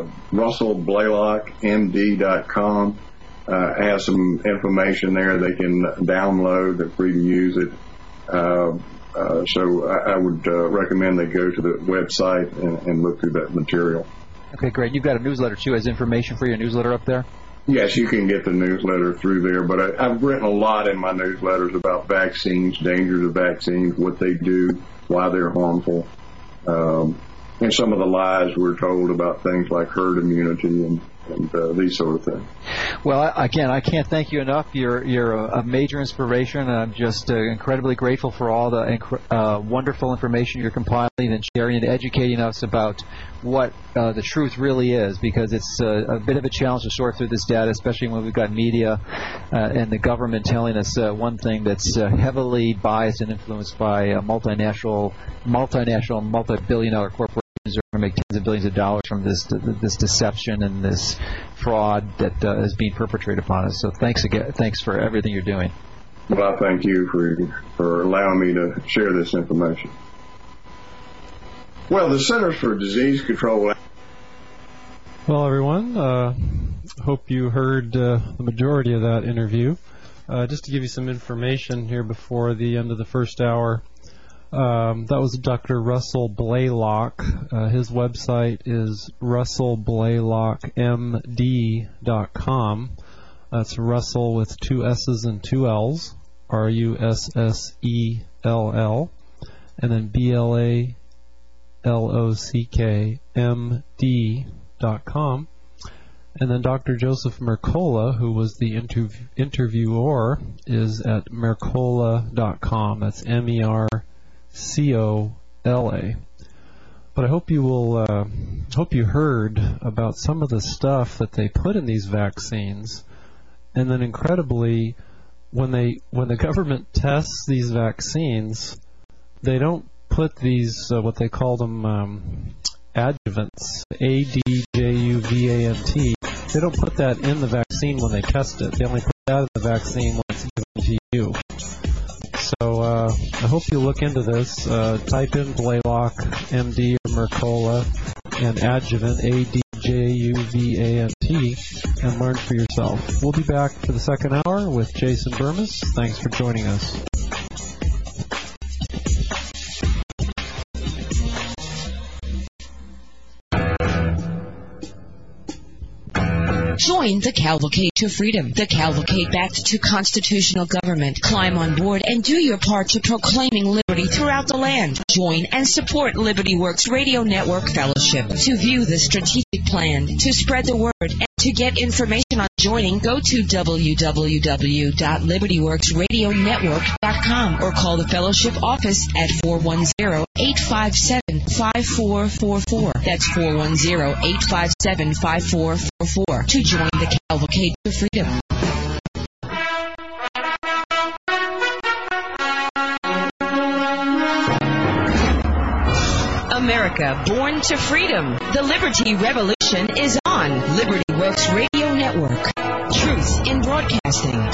russellblaylockmd.com. Has some information there they can download. They're free to use it. So I would recommend they go to the website and look through that material. Okay, great. You've got a newsletter, too. Has information for your newsletter up there? Yes, you can get the newsletter through there, but I've written a lot in my newsletters about vaccines, dangers of vaccines, what they do, why they're harmful, and some of the lies we're told about things like herd immunity and these sort of things. Well, again, I can't thank you enough. You're a major inspiration, and I'm just incredibly grateful for all the wonderful information you're compiling and sharing and educating us about what the truth really is, because it's a bit of a challenge to sort through this data, especially when we've got media and the government telling us one thing that's heavily biased and influenced by multinational, multi-billion-dollar corporations are going to make tens of billions of dollars from this deception and this fraud that is being perpetrated upon us. So thanks again. Thanks for everything you're doing. Well, I thank you for allowing me to share this information. Well, the Centers for Disease Control. Well, everyone, hope you heard the majority of that interview. Just to give you some information here before the end of the first hour. That was Dr. Russell Blaylock. His website is russellblaylockmd.com. That's Russell with 2 S's and 2 L's, RUSSELL, and then BLALOCKMD.com. And then Dr. Joseph Mercola, who was the interviewer, is at mercola.com. That's MERCOLA. But I hope you heard about some of the stuff that they put in these vaccines, and then incredibly, when the government tests these vaccines, they don't put these what they call them adjuvants, ADJUVANT. They don't put that in the vaccine when they test it. They only put that in the vaccine when it's given to you. So I hope you look into this. Type in Blaylock, MD, or Mercola, and adjuvant, ADJUVANT, and learn for yourself. We'll be back for the second hour with Jason Burmis. Thanks for joining us. Join the Cavalcade to Freedom, the cavalcade back to constitutional government. Climb on board and do your part to proclaiming liberty throughout the land. Join and support Liberty Works Radio Network Fellowship. To view the strategic plan, to spread the word, and to get information on joining, go to www.libertyworksradionetwork.com or call the Fellowship office at 410-857-5444. That's 410-857-5444 to join the Cavalcade to Freedom. America, born to freedom. The Liberty Revolution is on Liberty Works Radio Network. Truth in broadcasting.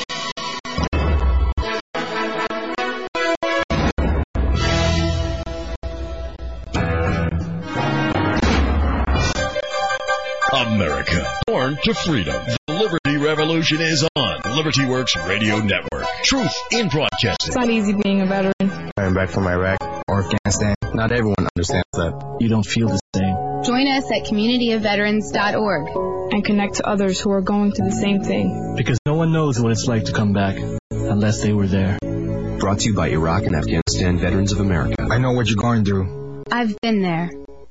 America, born to freedom. The Liberty Revolution is on Liberty Works Radio Network. Truth in broadcasting. It's not easy being a veteran. I'm back from Iraq or Afghanistan. Not everyone understands that. You don't feel the same. Join us at communityofveterans.org and connect to others who are going through the same thing. Because no one knows what it's like to come back unless they were there. Brought to you by Iraq and Afghanistan Veterans of America. I know what you're going through. I've been there.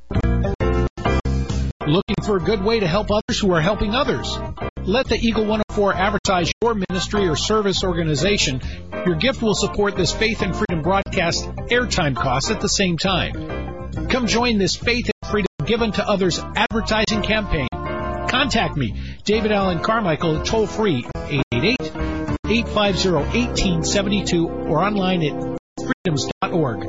Looking for a good way to help others who are helping others? Let the Eagle 104 advertise your ministry or service organization. Your gift will support this Faith and Freedom broadcast airtime costs at the same time. Come join this Faith and Freedom Given to Others advertising campaign. Contact me, David Allen Carmichael, toll free 888-850-1872 or online at freedoms.org.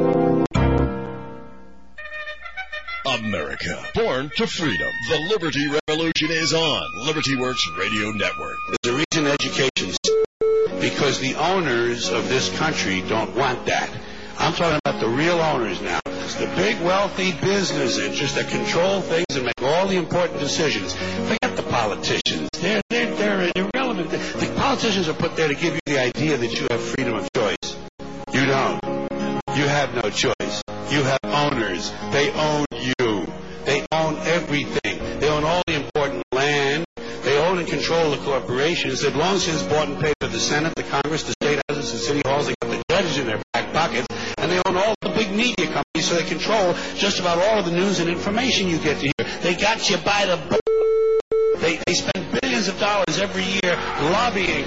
America, born to freedom. The Liberty Revolution is on Liberty Works Radio Network. There's a reason education's because the owners of this country don't want that. I'm talking about the real owners now. It's the big, wealthy business interests that control things and make all the important decisions. Forget the politicians. They're irrelevant. The politicians are put there to give you the idea that you have freedom of choice. You don't. You have no choice. You have owners. They own you. They own everything. They own all the important land. They own and control the corporations. They've long since bought and paid for the Senate, the Congress, the state houses, the city halls. They got the judges in their back pockets. And they own all the big media companies, so they control just about all of the news and information you get to hear. They got you by the book. They spend billions of dollars every year lobbying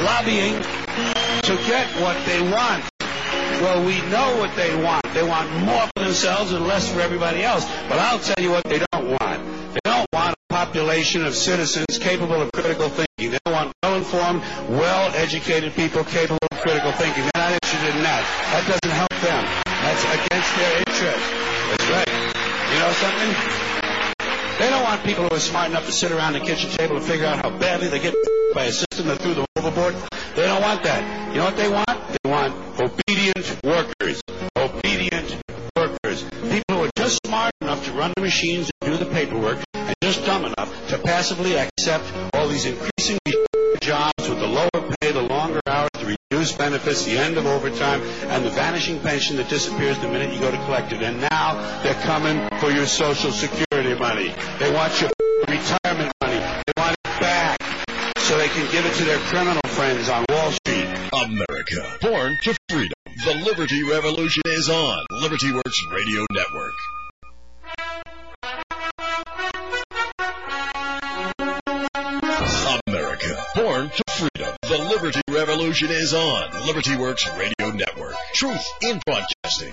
to get what they want. Well, we know what they want. They want more for themselves and less for everybody else. But I'll tell you what they don't want. They don't want a population of citizens capable of critical thinking. They want well-informed, well-educated people capable of critical thinking. They're not interested in that. That doesn't help them. That's against their interest. That's right. You know something? They don't want people who are smart enough to sit around the kitchen table and figure out how badly they get by a system that threw them overboard. They don't want that. You know what they want? They want obedient workers. Obedient workers. People who are just smart enough to run the machines and do the paperwork and just dumb enough to passively accept all these increasingly jobs with the lower pay, the longer hours, the reduced benefits, the end of overtime, and the vanishing pension that disappears the minute you go to collect it. And now they're coming for your Social Security money. They want your retirement money. They want it back so they can give it to their criminal friends on Wall Street. America, born to freedom. The Liberty Revolution is on Liberty Works Radio Network. America, born to freedom. The Liberty Revolution is on Liberty Works Radio Network. Truth in broadcasting.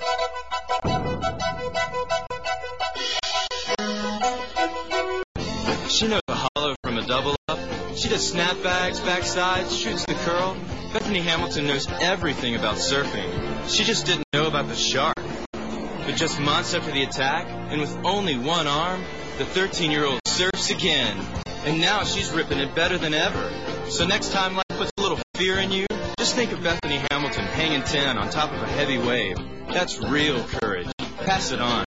She knows a hollow from a double up. She does snapbacks, backsides, shoots the curl. Bethany Hamilton knows everything about surfing. She just didn't know about the shark. But just months after the attack, and with only one arm, the 13-year-old surfs again. And now she's ripping it better than ever. So next time life puts a little fear in you, just think of Bethany Hamilton hanging 10 on top of a heavy wave. That's real courage. Pass it on.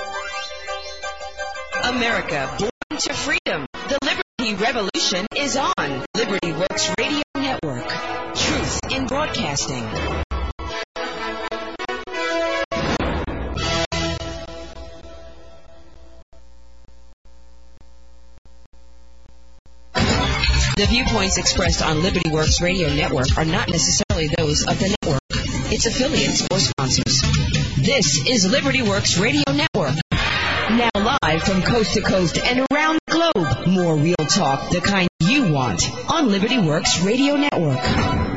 America, born to freedom. The Liberty Revolution is on Liberty Works Radio Network. Truth in broadcasting. The viewpoints expressed on Liberty Works Radio Network are not necessarily those of the network, its affiliates, or sponsors. This is Liberty Works Radio Network. Now live from coast to coast and around the globe. More real talk, the kind you want, on Liberty Works Radio Network.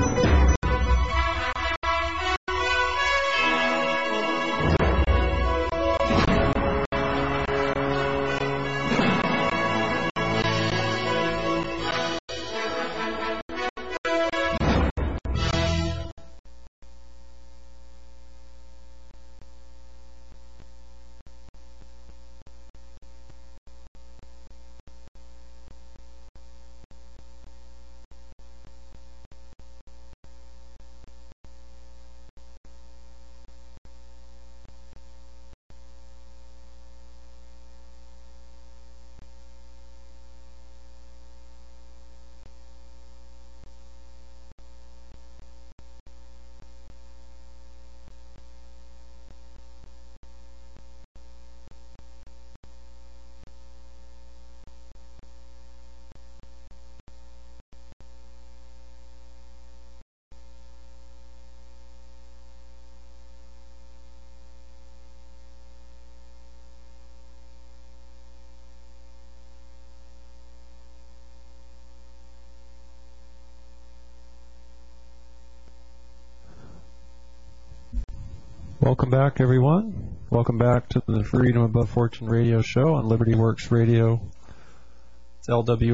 Welcome back, everyone. Welcome back to the Freedom Above Fortune radio show on Liberty Works Radio. It's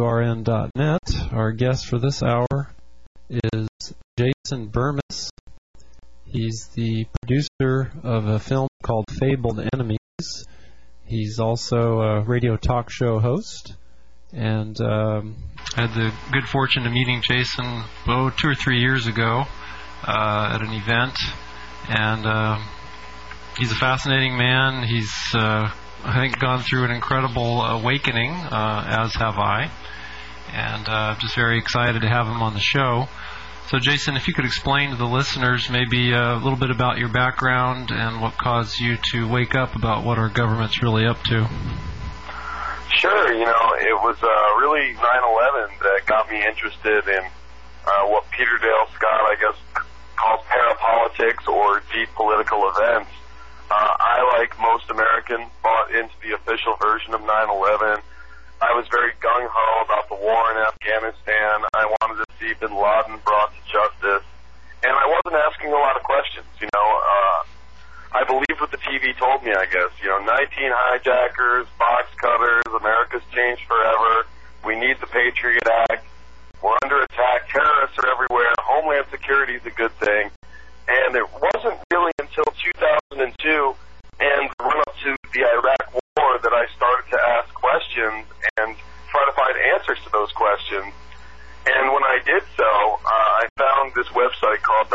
LWRN.net. Our guest for this hour is Jason Bermas. He's the producer of a film called Fabled Enemies. He's also a radio talk show host. And had the good fortune of meeting Jason 2 or 3 years ago at an event. And he's a fascinating man. He's, I think, gone through an incredible awakening, as have I. And just very excited to have him on the show. So, Jason, if you could explain to the listeners maybe a little bit about your background and what caused you to wake up about what our government's really up to. Sure. It was really 9/11 that got me interested in what Peter Dale Scott, I guess, calls parapolitics or deep political events. I, like most Americans, bought into the official version of 9/11. I was very gung-ho about the war in Afghanistan. I wanted to see bin Laden brought to justice. And I wasn't asking a lot of questions, I believed what the TV told me, I guess. 19 hijackers, box cutters, America's changed forever. We need the Patriot Act. We're under attack. Terrorists are everywhere. Homeland Security is a good thing. And it wasn't really until 2002 and the run-up to the Iraq War that I started to ask questions and try to find answers to those questions. And when I did so, I found this website called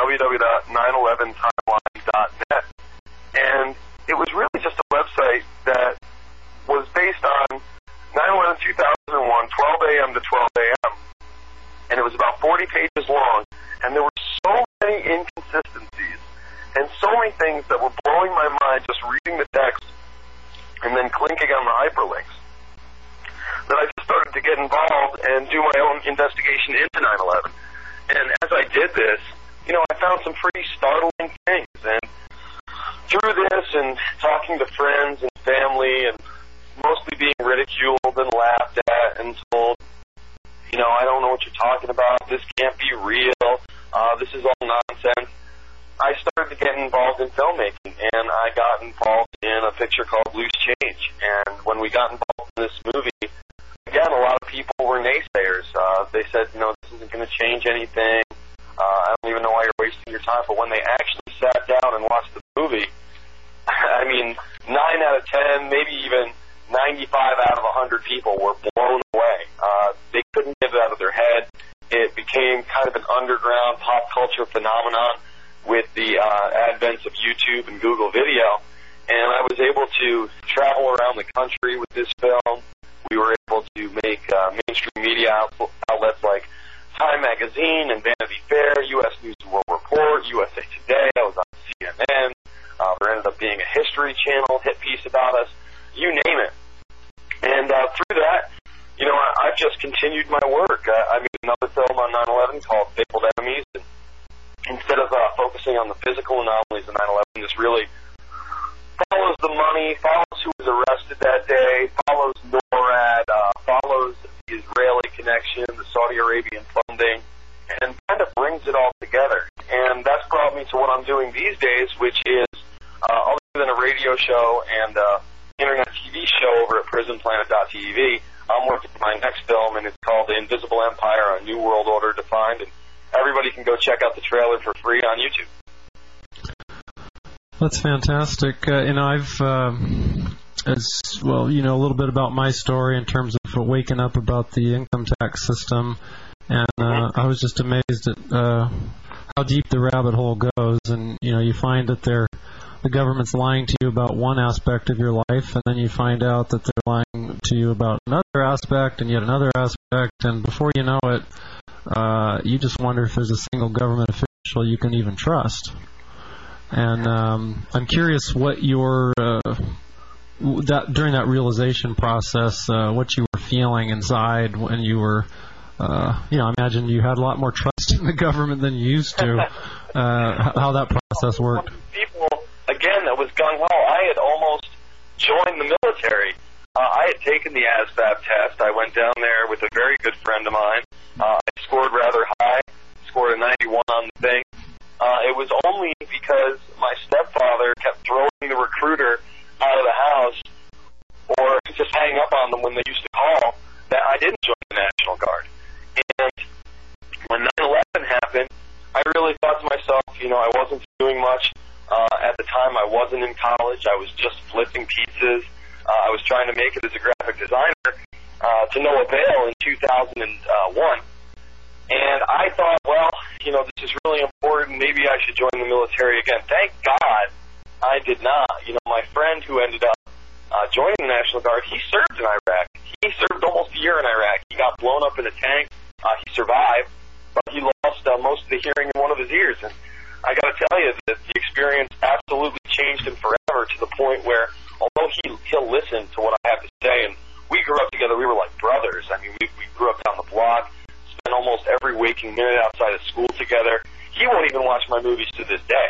www.911timeline.net. And it was really just a website that was based on 9/11/2001, 12 a.m. to 12 a.m. And it was about 40 pages long. And there were so many inconsistencies and so many things that were blowing my mind just reading the text and then clicking on the hyperlinks that I just started to get involved and do my own investigation into 9/11. And as I did this, I found some pretty startling things. And through this and talking to friends and family and mostly being ridiculed and laughed at and told, I don't know what you're talking about. This can't be real. This is all nonsense. I started to get involved in filmmaking, and I got involved in a picture called Loose Change. And when we got involved in this movie, again, a lot of people were naysayers. They said, this isn't going to change anything. I don't even know why you're wasting your time. But when they actually sat down and watched the movie, 9 out of 10, maybe even 95 out of 100 people were blown away. They couldn't get it out of their head. It became kind of an underground pop culture phenomenon with the advent of YouTube and Google Video. And I was able to travel around the country with this film. We were able to make mainstream media outlets like Time Magazine and Vanity Fair, U.S. News and World Report, USA Today. I was on CNN. There ended up being a History Channel hit piece about us. You name it. And through that, I I've just continued my work. I made another film on 9/11 called Fabled Enemies. And instead of focusing on the physical anomalies of 9/11, this really follows the money, follows who was arrested that day, follows NORAD, follows the Israeli connection, the Saudi Arabian funding, and kind of brings it all together. And that's brought me to what I'm doing these days, which is, other than a radio show and internet TV show over at prisonplanet.tv, I'm working on my next film, and it's called The Invisible Empire, A New World Order Defined, and everybody can go check out the trailer for free on YouTube. That's fantastic. I've, as well, a little bit about my story in terms of waking up about the income tax system, and I was just amazed at how deep the rabbit hole goes, and, you find that the government's lying to you about one aspect of your life, and then you find out that they're lying to you about another aspect and yet another aspect, and before you know it, you just wonder if there's a single government official you can even trust. And I'm curious what your during that realization process, what you were feeling inside when you were, I imagine you had a lot more trust in the government than you used to. How that process worked. People, again, that was gung-ho. I had almost joined the military. I had taken the ASVAB test. I went down there with a very good friend of mine. I scored rather high, scored a 91 on the thing. It was only because my stepfather kept throwing the recruiter out of the house or just hang up on them when they used to call that I didn't join the National Guard. And when 9/11 happened, I really thought to myself, I wasn't doing much. At the time, I wasn't in college. I was just flipping pizzas. I was trying to make it as a graphic designer to no avail in 2001. And I thought, well, this is really important. Maybe I should join the military again. Thank God I did not. My friend who ended up joining the National Guard, he served in Iraq. He served almost a year in Iraq. He got blown up in a tank. He survived, but he lost most of the hearing in one of his ears. And I got to tell you that the experience absolutely changed him forever, to the point where, although he'll listen to what I have to say, and we grew up together, we were like brothers. I mean, we grew up down the block, spent almost every waking minute outside of school together. He won't even watch my movies to this day.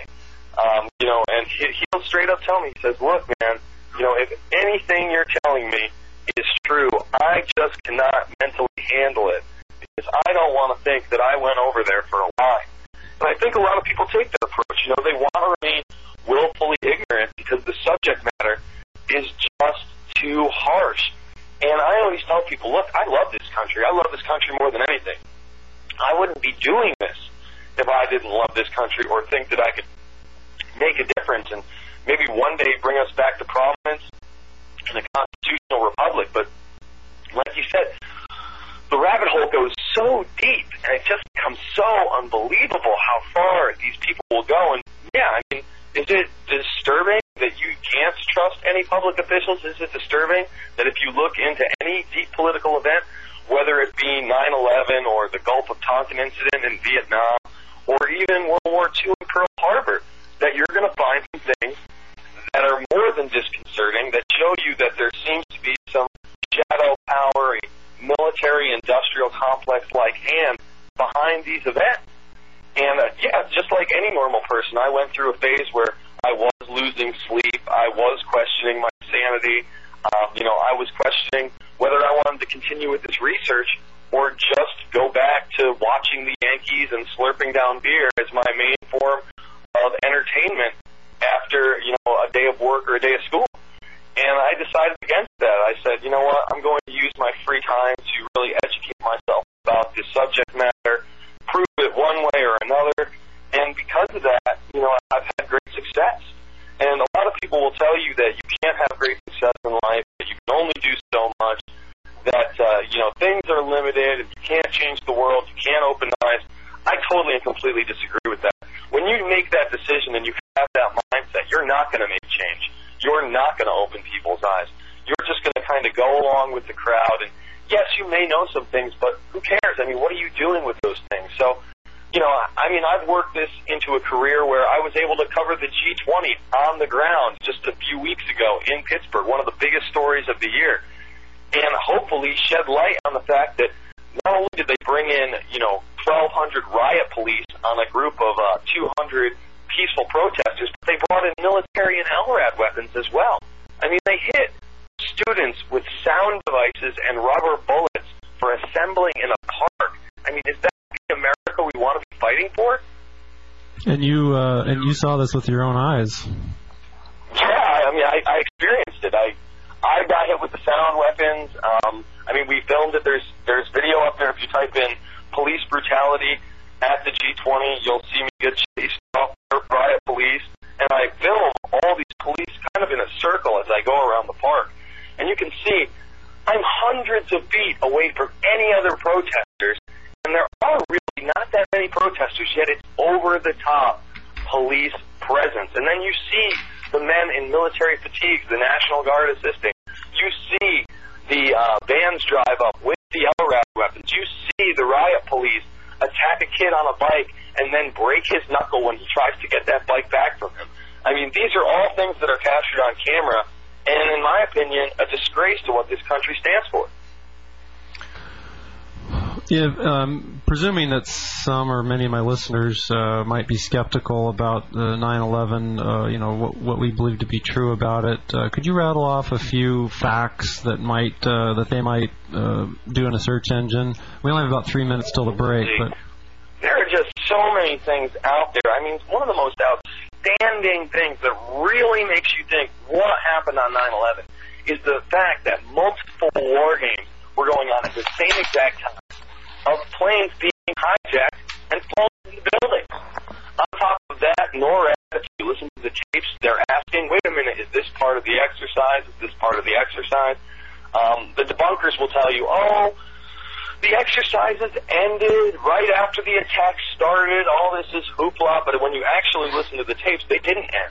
And he'll straight up tell me, he says, look, man, if anything you're telling me is true, I just cannot mentally handle it, because I don't want to think that I went over there for a lie. And I think a lot of people take that approach. They want to remain willfully ignorant because the subject matter is just too harsh. And I always tell people, look, I love this country. I love this country more than anything. I wouldn't be doing this if I didn't love this country or think that I could make a difference and maybe one day bring us back to prominence in a constitutional republic. But like you said, the rabbit hole goes so deep, and it just becomes so unbelievable how far these people will go. And yeah, I mean, is it disturbing that you can't trust any public officials? Is it disturbing that if you look into any deep political event, whether it be 9/11 or the Gulf of Tonkin incident in Vietnam, or even World War II in Pearl Harbor, that you're going to find some things that are more than disconcerting, that show you that there seems to be some shadow power, military-industrial complex-like hand behind these events. And, just like any normal person, I went through a phase where I was losing sleep, I was questioning my sanity, I was questioning whether I wanted to continue with this research or just go back to watching the Yankees and slurping down beer as my main form of entertainment after, a day of work or a day of school. And I decided against that. I said, you know what, I'm going to use my free time to really educate myself about this subject matter, prove it one way or another, and because of that, I've had great success. And a lot of people will tell you that you can't have great success in life, that you can only do so much, that, things are limited, and you can't change the world, you can't open eyes. I totally and completely disagree with that. When you make that decision and you have that mindset, you're not going to make change. You're not going to open people's eyes. You're just going to kind of go along with the crowd. And yes, you may know some things, but who cares? I mean, what are you doing with those things? So, I've worked this into a career where I was able to cover the G20 on the ground just a few weeks ago in Pittsburgh, one of the biggest stories of the year. and hopefully shed light on the fact that not only did they bring in, 1,200 riot police on a group of 200 peaceful protesters, but they brought in military and LRAD weapons as well. I mean, they hit students with sound devices and rubber bullets for assembling in a park. I mean, is that the America we want to be fighting for? And you saw this with your own eyes. Yeah, I mean, I experienced it. I got hit with the sound weapons. We filmed it. There's video up there. If you type in police brutality at the G20, you'll see me get chased off riot police. And I film all these police kind of in a circle as I go around the park. And you can see I'm hundreds of feet away from any other protesters. And there are really not that many protesters, yet it's over-the-top police presence. And then you see the men in military fatigues, the National Guard assisting. You see the vans drive up with the LRAD weapons. You see the riot police attack a kid on a bike and then break his knuckle when he tries to get that bike back from him. I mean, these are all things that are captured on camera, and in my opinion, a disgrace to what this country stands for. Yeah, presuming that some or many of my listeners might be skeptical about the 9/11, what we believe to be true about it, could you rattle off a few facts that they might do in a search engine? We only have about 3 minutes till the break, but there are just so many things out there. I mean, one of the most outstanding things that really makes you think what happened on 9/11 is the fact that multiple war games were going on at the same exact time, of planes being hijacked and flown in the building. On top of that, NORAD, if you listen to the tapes, they're asking, wait a minute, is this part of the exercise? Is this part of the exercise? The debunkers will tell you, the exercises ended right after the attack started. All this is hoopla. But when you actually listen to the tapes, they didn't end.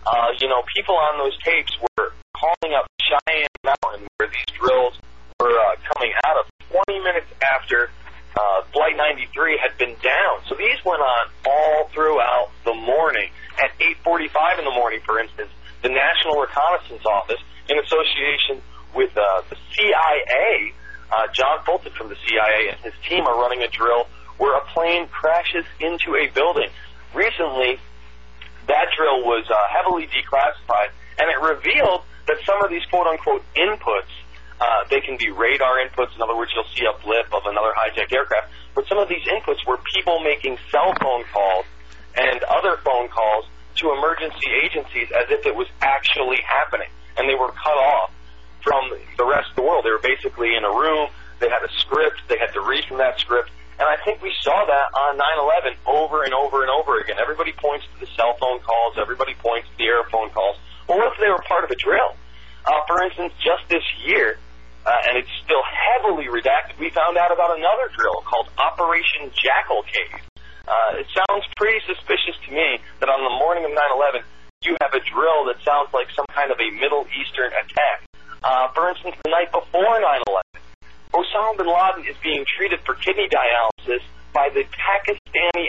People on those tapes were calling up Cheyenne Mountain, where these drills were coming out of 20 minutes after Flight 93 had been down. So these went on all throughout the morning. At 8:45 in the morning, for instance, the National Reconnaissance Office, in association with the CIA, John Fulton from the CIA and his team are running a drill where a plane crashes into a building. Recently, that drill was heavily declassified, and it revealed that some of these quote-unquote inputs, they can be radar inputs. In other words, you'll see a blip of another hijacked aircraft. But some of these inputs were people making cell phone calls and other phone calls to emergency agencies as if it was actually happening. And they were cut off from the rest of the world. They were basically in a room. They had a script. They had to read from that script. And I think we saw that on 9/11 over and over and over again. Everybody points to the cell phone calls. Everybody points to the airphone calls. Well, what if they were part of a drill? For instance, just this year, and it's still heavily redacted, we found out about another drill called Operation Jackal Cave. It sounds pretty suspicious to me that on the morning of 9/11, you have a drill that sounds like some kind of a Middle Eastern attack. For instance, the night before 9/11, Osama bin Laden is being treated for kidney dialysis by the Pakistani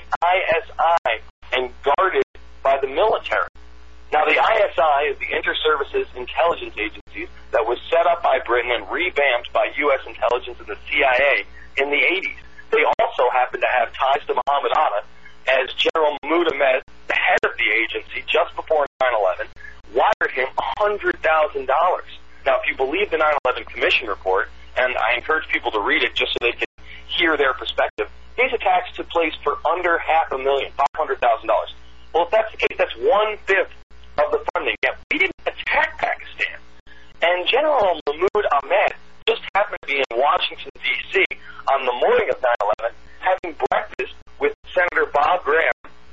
ISI and guarded by the military. Now, the ISI is the Inter-Services Intelligence Agency that was set up by Britain and revamped by U.S. intelligence and the CIA in the 80s. They also happen to have ties to Muhammad Atta, as General Mahmoud Ahmed, the head of the agency, just before 9/11, wired him $100,000. Now, if you believe the 9/11 Commission report, and I encourage people to read it just so they can hear their perspective, these attacks took place for under $500,000, $500,000. Well, if that's the case, that's 1/5 of the funding. Yet we didn't attack Pakistan. And General Mahmoud Ahmed just happened to be in Washington, D.C. on the morning of 9/11 having breakfast with Senator Bob Graham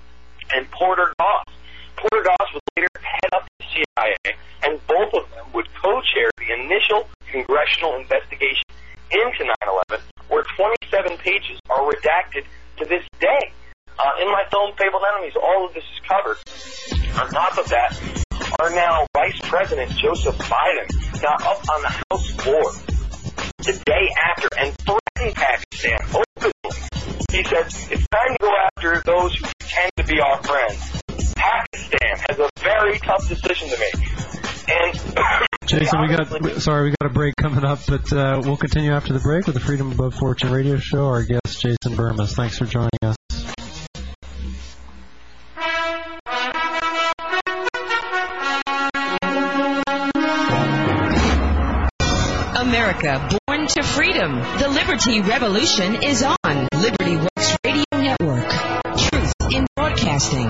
and Porter Goss. Porter Goss would later head up the CIA, and both of them would co-chair the initial congressional investigation into 9/11, where 27 pages are redacted to this day. In my film, Fabled Enemies, all of this is covered. On top of that, are now Vice President Joseph Biden got up on the House floor the day after and threatened Pakistan openly. He said, it's time to go after those who pretend to be our friends. Pakistan has a very tough decision to make. And Jason, we got a break coming up, but we'll continue after the break with the Freedom Above Fortune radio show. Our guest, Jason Burmis. Thanks for joining us. America, born to freedom. The Liberty Revolution is on Liberty Works Radio Network. Truth in broadcasting.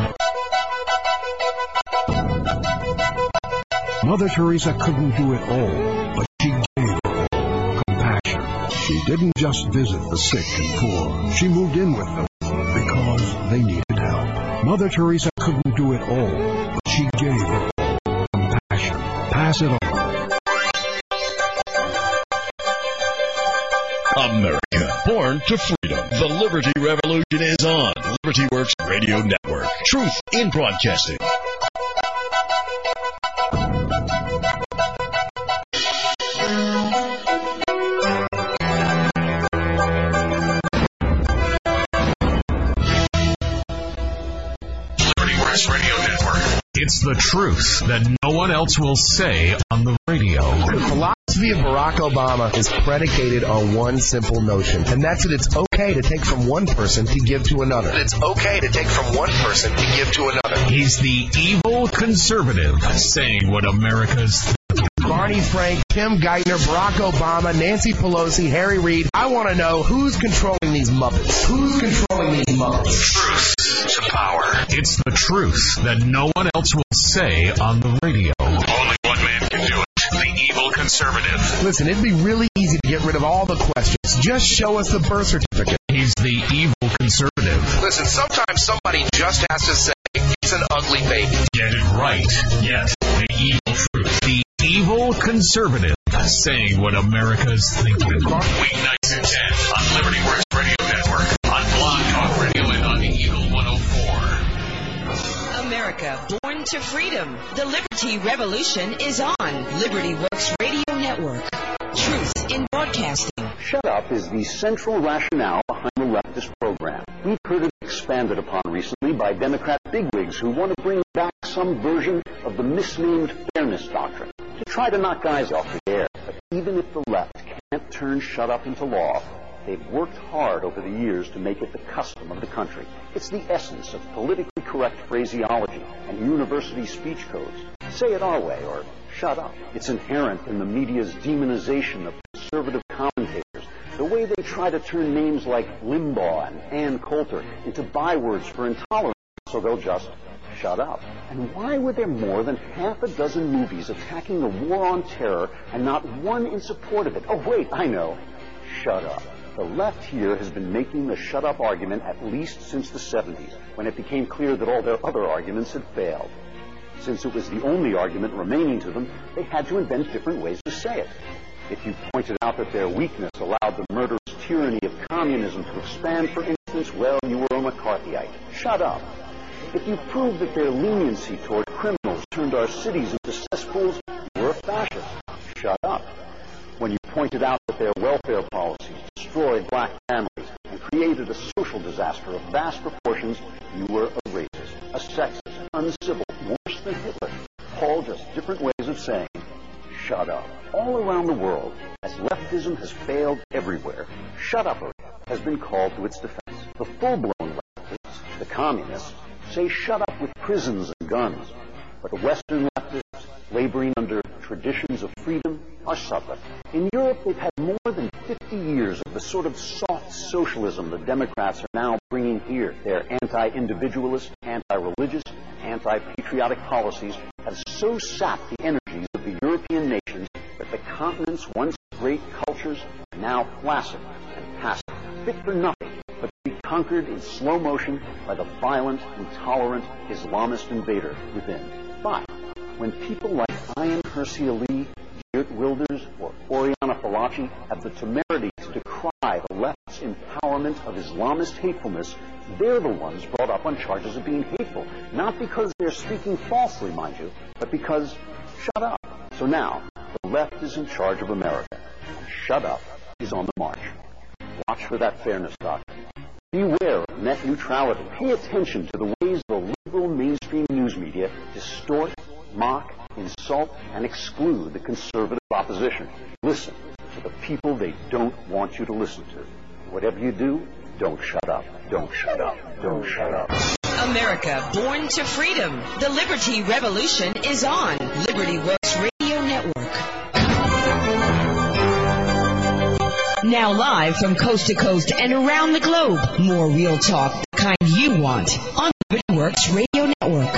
Mother Teresa couldn't do it all, but she gave it all. Compassion. She didn't just visit the sick and poor. She moved in with them because they needed help. Mother Teresa couldn't do it all, but she gave it all. Compassion. Pass it on. America, born to freedom. The Liberty Revolution is on Liberty Works Radio Network. Truth in broadcasting. Liberty Works Radio Network. It's the truth that no one else will say on the radio. The philosophy of Barack Obama is predicated on one simple notion, and that's that it's okay to take from one person to give to another. It's okay to take from one person to give to another. He's the evil conservative saying what America's thinking. Barney Frank, Tim Geithner, Barack Obama, Nancy Pelosi, Harry Reid. I want to know who's controlling these Muppets. Who's controlling these Muppets? Truth to power. It's the truth that no one else will say on the radio. Only one man can do it. The evil conservative. Listen, it'd be really easy to get rid of all the questions. Just show us the birth certificate. He's the evil conservative. Listen, sometimes somebody just has to say he's an ugly baby. Get it right. Yet the evil truth. The evil conservative saying what America's thinking. Weeknights at 10 on Liberty Works Radio Network, on Blog Talk Radio, and on the Eagle 104. America, born to freedom. The Liberty Revolution is on Liberty Works Radio Network. Truth in broadcasting. Shut Up is the central rationale behind the leftist program. We've heard it expanded upon recently by Democrat bigwigs who want to bring back some version of the misnamed fairness doctrine to try to knock guys off the air. But even if the left can't turn Shut Up into law, they've worked hard over the years to make it the custom of the country. It's the essence of politically correct phraseology and university speech codes. Say it our way or shut up. It's inherent in the media's demonization of conservative commentators, the way they try to turn names like Limbaugh and Ann Coulter into bywords for intolerance, so they'll just shut up. And why were there more than half a dozen movies attacking the war on terror and not one in support of it? Oh, wait, I know. Shut up. The left here has been making the shut up argument at least since the 70s, when it became clear that all their other arguments had failed. Since it was the only argument remaining to them, they had to invent different ways to say it. If you pointed out that their weakness allowed the murderous tyranny of communism to expand, for instance, well, you were a McCarthyite. Shut up. If you proved that their leniency toward criminals turned our cities into cesspools, you were a fascist. Shut up. When you pointed out that their welfare policies destroyed black families and created a social disaster of vast proportions, you were a racist, a sexist, uncivil, worse than Hitler. All just different ways of saying, shut up. All around the world, as leftism has failed everywhere, shut-uppery has been called to its defense. The full-blown leftists, the communists, say shut up with prisons and guns. But the Western leftists, laboring under traditions of freedom, are subtle. In Europe, they've had more than 50 years of the sort of soft socialism the Democrats are now bringing here. Their anti-individualist, anti-religious, anti-patriotic policies have so sapped the energies of the European nations that the continent's once great cultures are now flaccid and passive, fit for nothing but to be conquered in slow motion by the violent, intolerant Islamist invader within. But when people like Ayaan Hirsi Ali, Geert Wilders, or Oriana Fallaci have the temerity to decry the left's empowerment of Islamist hatefulness, they're the ones brought up on charges of being hateful. Not because they're speaking falsely, mind you, but because shut up. So now, the left is in charge of America. And shut up is on the march. Watch for that fairness doctrine. Beware of net neutrality. Pay attention to the ways the liberal mainstream news media distort, mock, insult, and exclude the conservative opposition. Listen to the people they don't want you to listen to. Whatever you do, don't shut up. Don't shut up. Don't shut up. America, born to freedom. The Liberty Revolution is on Liberty Works Radio Network. Now live from coast to coast and around the globe. More real talk, the kind you want, on Liberty Works Radio Network.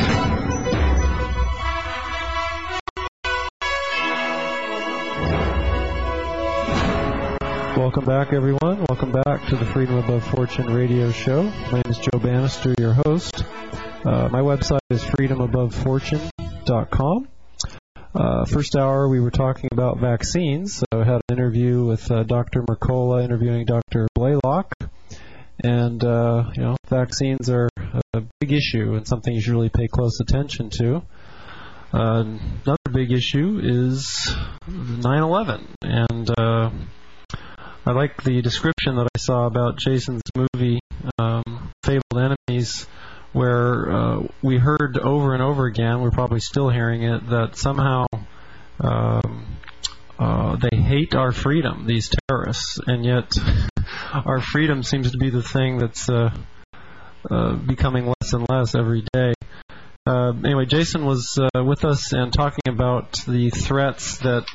Welcome back, everyone. Welcome back to the Freedom Above Fortune radio show. My name is Joe Bannister, your host. My website is freedomabovefortune.com. First hour, we were talking about vaccines. So I had an interview with Dr. Mercola interviewing Dr. Blaylock. And, vaccines are a big issue and something you should really pay close attention to. Another big issue is 9/11. And I like the description that I saw about Jason's movie, Fabled Enemies, where we heard over and over again, we're probably still hearing it, that somehow they hate our freedom, these terrorists, and yet our freedom seems to be the thing that's becoming less and less every day. Anyway, Jason was with us and talking about the threats that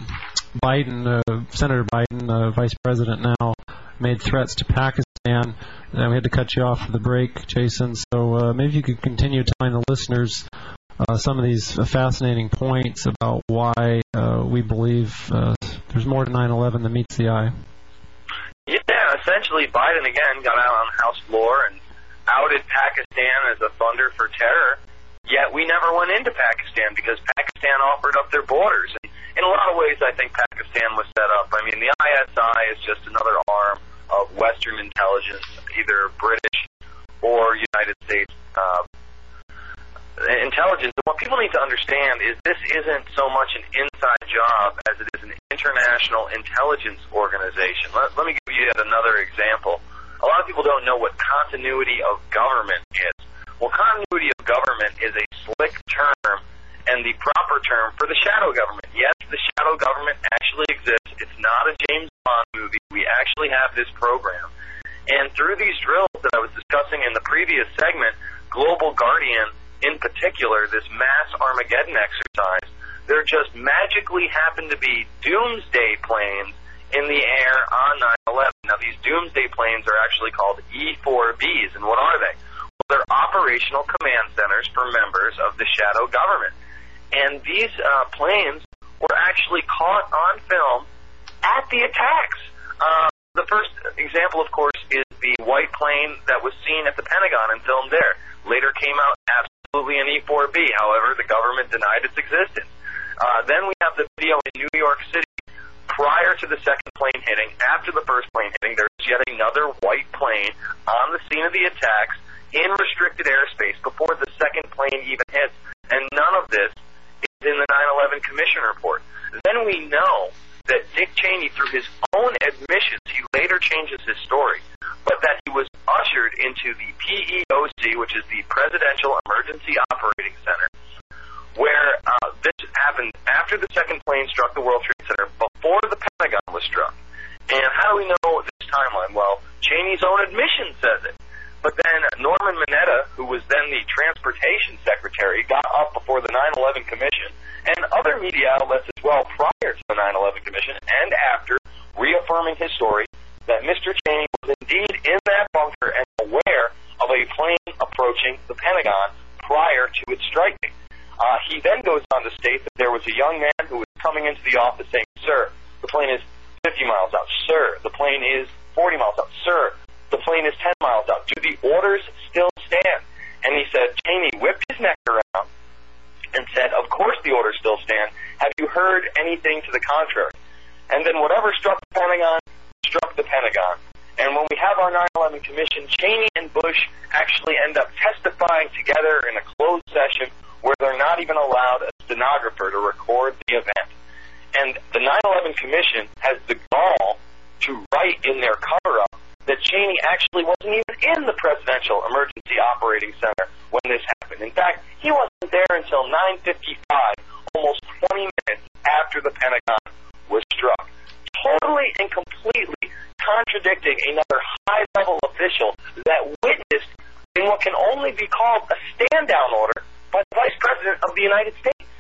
Senator Biden, Vice President now, made threats to Pakistan. And we had to cut you off for the break, Jason. So maybe you could continue telling the listeners some of these fascinating points about why we believe there's more to 9/11 than meets the eye. Yeah, essentially Biden again got out on the House floor and outed Pakistan as a funder for terror. Yet we never went into Pakistan because Pakistan offered up their borders. And in a lot of ways, I think Pakistan was set up. I mean, the ISI is just another arm of Western intelligence, either British or United States intelligence. And what people need to understand is this isn't so much an inside job as it is an international intelligence organization. Let me give you yet another example. A lot of people don't know what continuity of government is. Well, continuity of government is a slick term and the proper term for the shadow government. Yes, the shadow government actually exists. It's not a James Bond movie. We actually have this program. And through these drills that I was discussing in the previous segment, Global Guardian in particular, this mass Armageddon exercise, there just magically happened to be doomsday planes in the air on 9/11. Now, these doomsday planes are actually called E-4Bs, and what are they? They're operational command centers for members of the shadow government. And these planes were actually caught on film at the attacks. The first example, of course, is the white plane that was seen at the Pentagon and filmed there. Later came out absolutely an E-4B. However, the government denied its existence. Then we have the video in New York City prior to the second plane hitting. After the first plane hitting, there's yet another white plane on the scene of the attacks in restricted airspace before the second plane even hits, and none of this is in the 9/11 Commission report. Then we know that Dick Cheney, through his own admissions, he later changes his story, but that he was ushered into the PEOC, which is the Presidential Emergency Operating Center, where this happened after the second plane struck the World Trade Center, before the Pentagon was struck. And how do we know this timeline? Well, Cheney's own admission says it. But then Norman Mineta, who was then the Transportation Secretary, got up before the 9/11 Commission and other media outlets as well prior to the 9/11 Commission and after, reaffirming his story that Mr. Cheney was indeed in that bunker and aware of a plane approaching the Pentagon prior to its striking. He then goes on to state that there was a young man who was coming into the office saying, "Sir, the plane is 50 miles out. Sir, the plane is 40 miles out. Sir, the plane is 10 miles out. Do the orders still stand?" And he said, Cheney whipped his neck around and said, "Of course the orders still stand. Have you heard anything to the contrary?" And then whatever struck the Pentagon, struck the Pentagon. And when we have our 9/11 Commission, Cheney and Bush actually end up testifying together in a closed session where they're not even allowed a stenographer to record the event. And the 9/11 Commission has the gall to write in their cover-up that Cheney actually wasn't even in the Presidential Emergency Operating Center when this happened. In fact, he wasn't there until 9:55 almost 20 minutes after the Pentagon was struck. Totally and completely contradicting another high-level official that witnessed in what can only be called a stand-down order by the Vice President of the United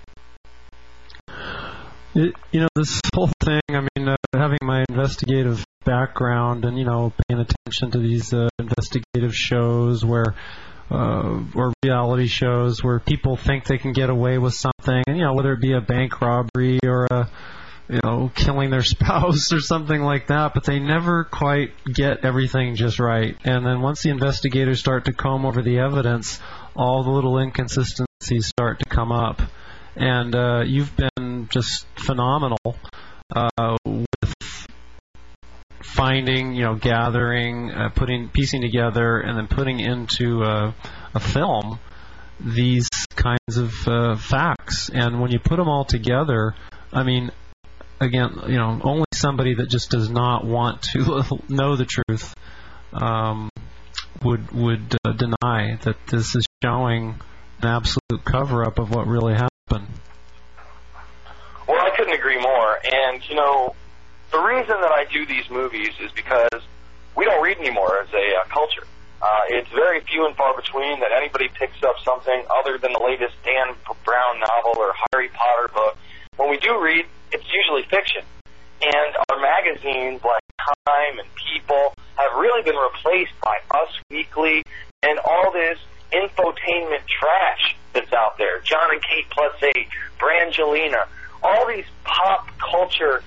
States. This whole thing, having my investigative background and, paying attention to these investigative shows or reality shows where people think they can get away with something, and, whether it be a bank robbery or killing their spouse or something like that, but they never quite get everything just right. And then once the investigators start to comb over the evidence, all the little inconsistencies start to come up. And you've been just phenomenal with finding, gathering, piecing together, and then putting into a film these kinds of facts. And when you put them all together, again, only somebody that just does not want to know the truth would deny that this is showing an absolute cover-up of what really happened. Well, I couldn't agree more. And, the reason that I do these movies is because we don't read anymore as a culture. It's very few and far between that anybody picks up something other than the latest Dan Brown novel or Harry Potter book. When we do read, it's usually fiction. And our magazines like Time and People have really been replaced by Us Weekly and all this infotainment trash that's out there. John and Kate Plus 8, Brangelina, all these pop culture,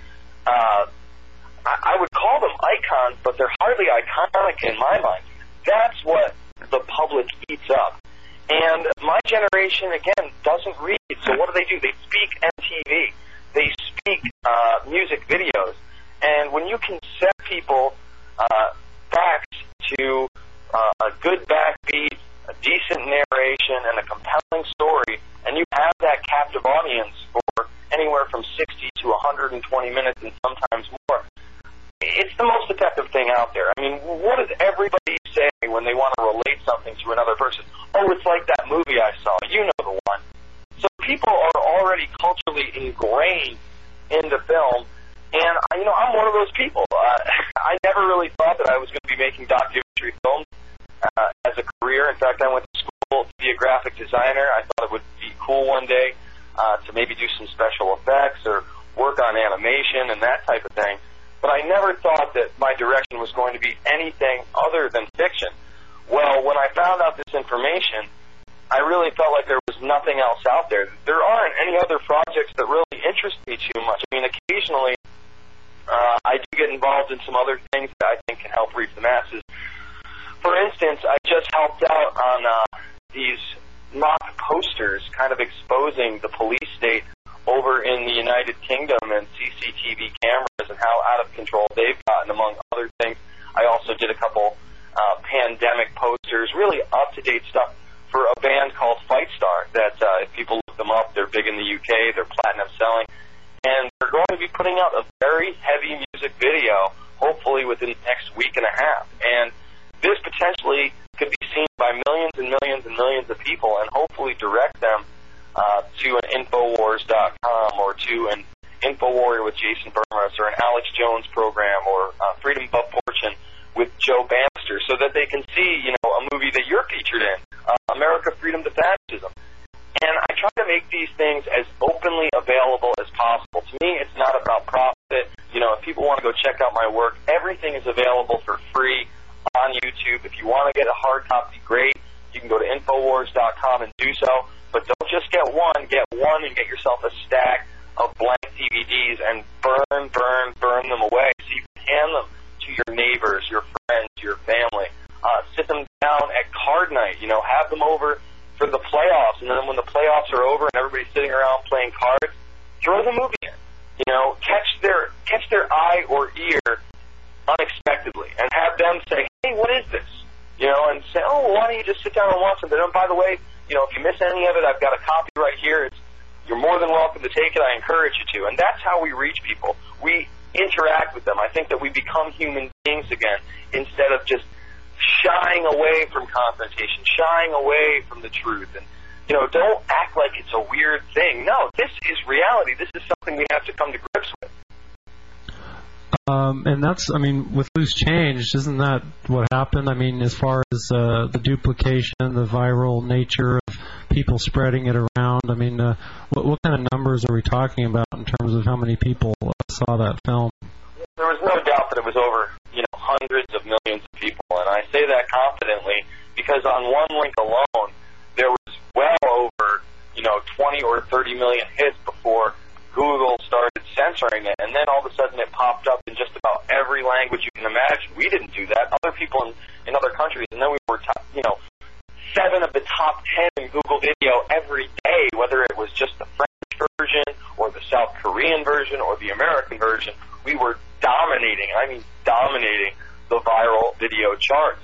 I would call them icons, but they're hardly iconic in my mind. That's what the public eats up. And my generation, again, doesn't read. So what do? They speak MTV. They speak music videos. And when you can set people facts to a good backbeat, a decent narration, and a compelling story, and you have that captive audience for anywhere from 60 to 120 minutes and sometimes more, it's the most effective thing out there. What does everybody say when they want to relate something to another person? Oh, it's like that movie I saw. You know the one. So people are already culturally ingrained into film, and, I'm one of those people. I never really thought that I was going to be making documentary films as a career. In fact, I went to school to be a graphic designer. I thought it would be cool one day to maybe do some special effects or work on animation and that type of thing. But I never thought that my direction was going to be anything other than fiction. Well, when I found out this information, I really felt like there was nothing else out there. There aren't any other projects that really interest me too much. Occasionally, I do get involved in some other things that I think can help reach the masses. For instance, I just helped out on these mock posters kind of exposing the police state over in the United Kingdom and CCTV cameras and how out of control they've gotten, among other things. I also did a couple pandemic posters, really up-to-date stuff for a band called Fight Star that, if people look them up, they're big in the UK, they're platinum selling, and they're going to be putting out a very heavy music video, hopefully within the next week and a half. And this potentially could be seen by millions and millions and millions of people and hopefully direct them to an Infowars.com or to an InfoWarrior with Jason Burmers or an Alex Jones program or Freedom Above Fortune with Joe Bannister so that they can see, a movie that you're featured in, America Freedom to Fascism. And I try to make these things as openly available as possible. To me, it's not about profit. If people want to go check out my work, everything is available for free on YouTube. If you want to get a hard copy, great. You can go to Infowars.com and do so. But don't just get one and get yourself a stack of blank DVDs and burn them away so you can hand them to your neighbors, your friends, your family. Sit them down at card night, have them over for the playoffs, and then when the playoffs are over and everybody's sitting around playing cards, throw the movie in. Catch their eye or ear unexpectedly and have them say, hey, what is this? And say, oh, why don't you just sit down and watch it? And by the way, if you miss any of it, I've got a copy right here. You're more than welcome to take it. I encourage you to. And that's how we reach people. We interact with them. I think that we become human beings again instead of just shying away from confrontation, shying away from the truth, and don't act like it's a weird thing. No, this is reality. This is something we have to come to grips with. And that's, with Loose Change, isn't that what happened? As far as the duplication, the viral nature of people spreading it around, what kind of numbers are we talking about in terms of how many people saw that film? There was no doubt that it was over, hundreds of millions of people, and I say that confidently because on one link alone, there was well over, 20 or 30 million hits before Google started censoring it, and then all of a sudden it popped up in just about every language you can imagine. We didn't do that. Other people in other countries, and then we were, 7 of the top 10 in Google Video every day, whether it was just the French version or the South Korean version or the American version. We were dominating the viral video charts.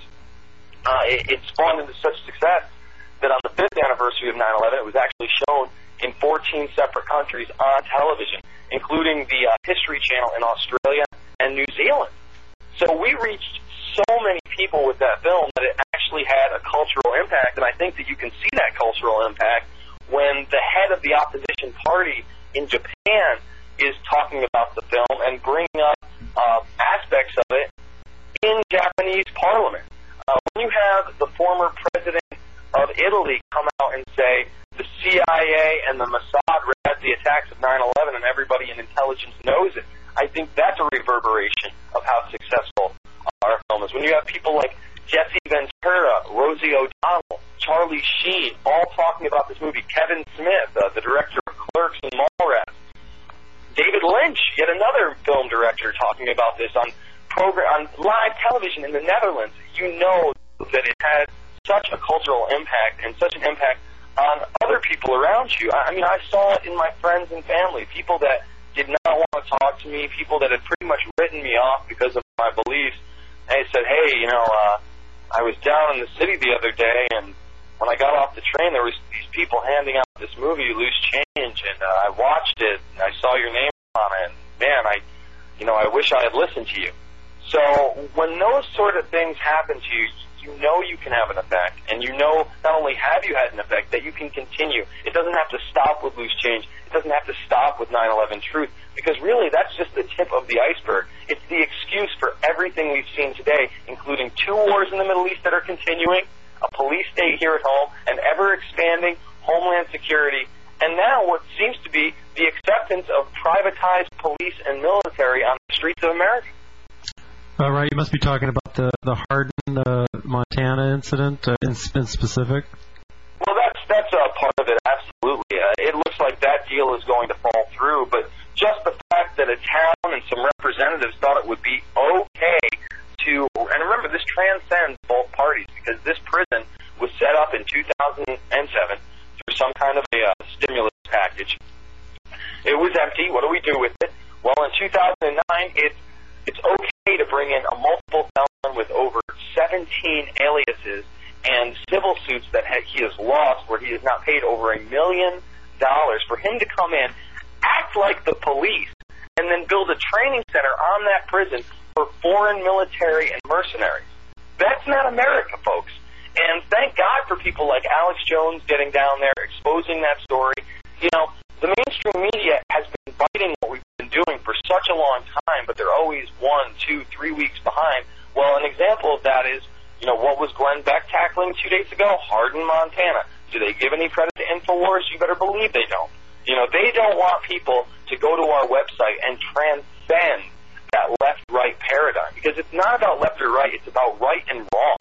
It spawned into such success that on the 5th anniversary of 9/11, it was actually shown in 14 separate countries on television, including the History Channel in Australia and New Zealand. So we reached so many people with that film that it actually had a cultural impact, and I think that you can see that cultural impact when the head of the opposition party in Japan is talking about the film and bringing up aspects of it in Japanese parliament. When you have the former president of Italy come out and say the CIA and the Mossad read the attacks of 9/11 and everybody in intelligence knows it, I think that's a reverberation of how successful our film is. When you have people like Jesse Ventura, Rosie O'Donnell, Charlie Sheen, all talking about this movie, Kevin Smith, the director of Clerks and Mallrats, David Lynch, yet another film director, talking about this on live television in the Netherlands, you know that it has such a cultural impact and such an impact on other people around you. I saw it in my friends and family, people that did not want to talk to me, people that had pretty much written me off because of my beliefs. They said, hey, I was down in the city the other day, and when I got off the train, there was these people handing out this movie, Loose Change, and I watched it, and I saw your name on it, and man, I wish I had listened to you. So when those sort of things happen to you, you know you can have an effect, and you know not only have you had an effect, that you can continue. It doesn't have to stop with Loose Change. It doesn't have to stop with 9/11 Truth, because really that's just the tip of the iceberg. It's the excuse for everything we've seen today, including 2 wars in the Middle East that are continuing, a police state here at home, an ever-expanding homeland security, and now what seems to be the acceptance of privatized police and military on the streets of America. Right, you must be talking about the Hardin, Montana incident in specific. Well, that's a part of it, absolutely. It looks like that deal is going to fall through, but just the fact that a town and some representatives thought it would be okay to, and remember, this transcends both parties, because this prison was set up in 2007 through some kind of a stimulus package. It was empty. What do we do with it? Well, in 2009, it's okay to bring in a multiple felon with over 17 aliases and civil suits that he has lost, where he has not paid over $1 million, for him to come in, act like the police, and then build a training center on that prison for foreign military and mercenaries. That's not America, folks. And thank God for people like Alex Jones getting down there, exposing that story. The mainstream media has been biting what we've been doing for such a long time, but they're always 1, 2, 3 weeks behind. Well, an example of that is, what was Glenn Beck tackling 2 days ago? Hardin, Montana. Do they give any credit to InfoWars? You better believe they don't. They don't want people to go to our website and transcend that left-right paradigm, because it's not about left or right, it's about right and wrong.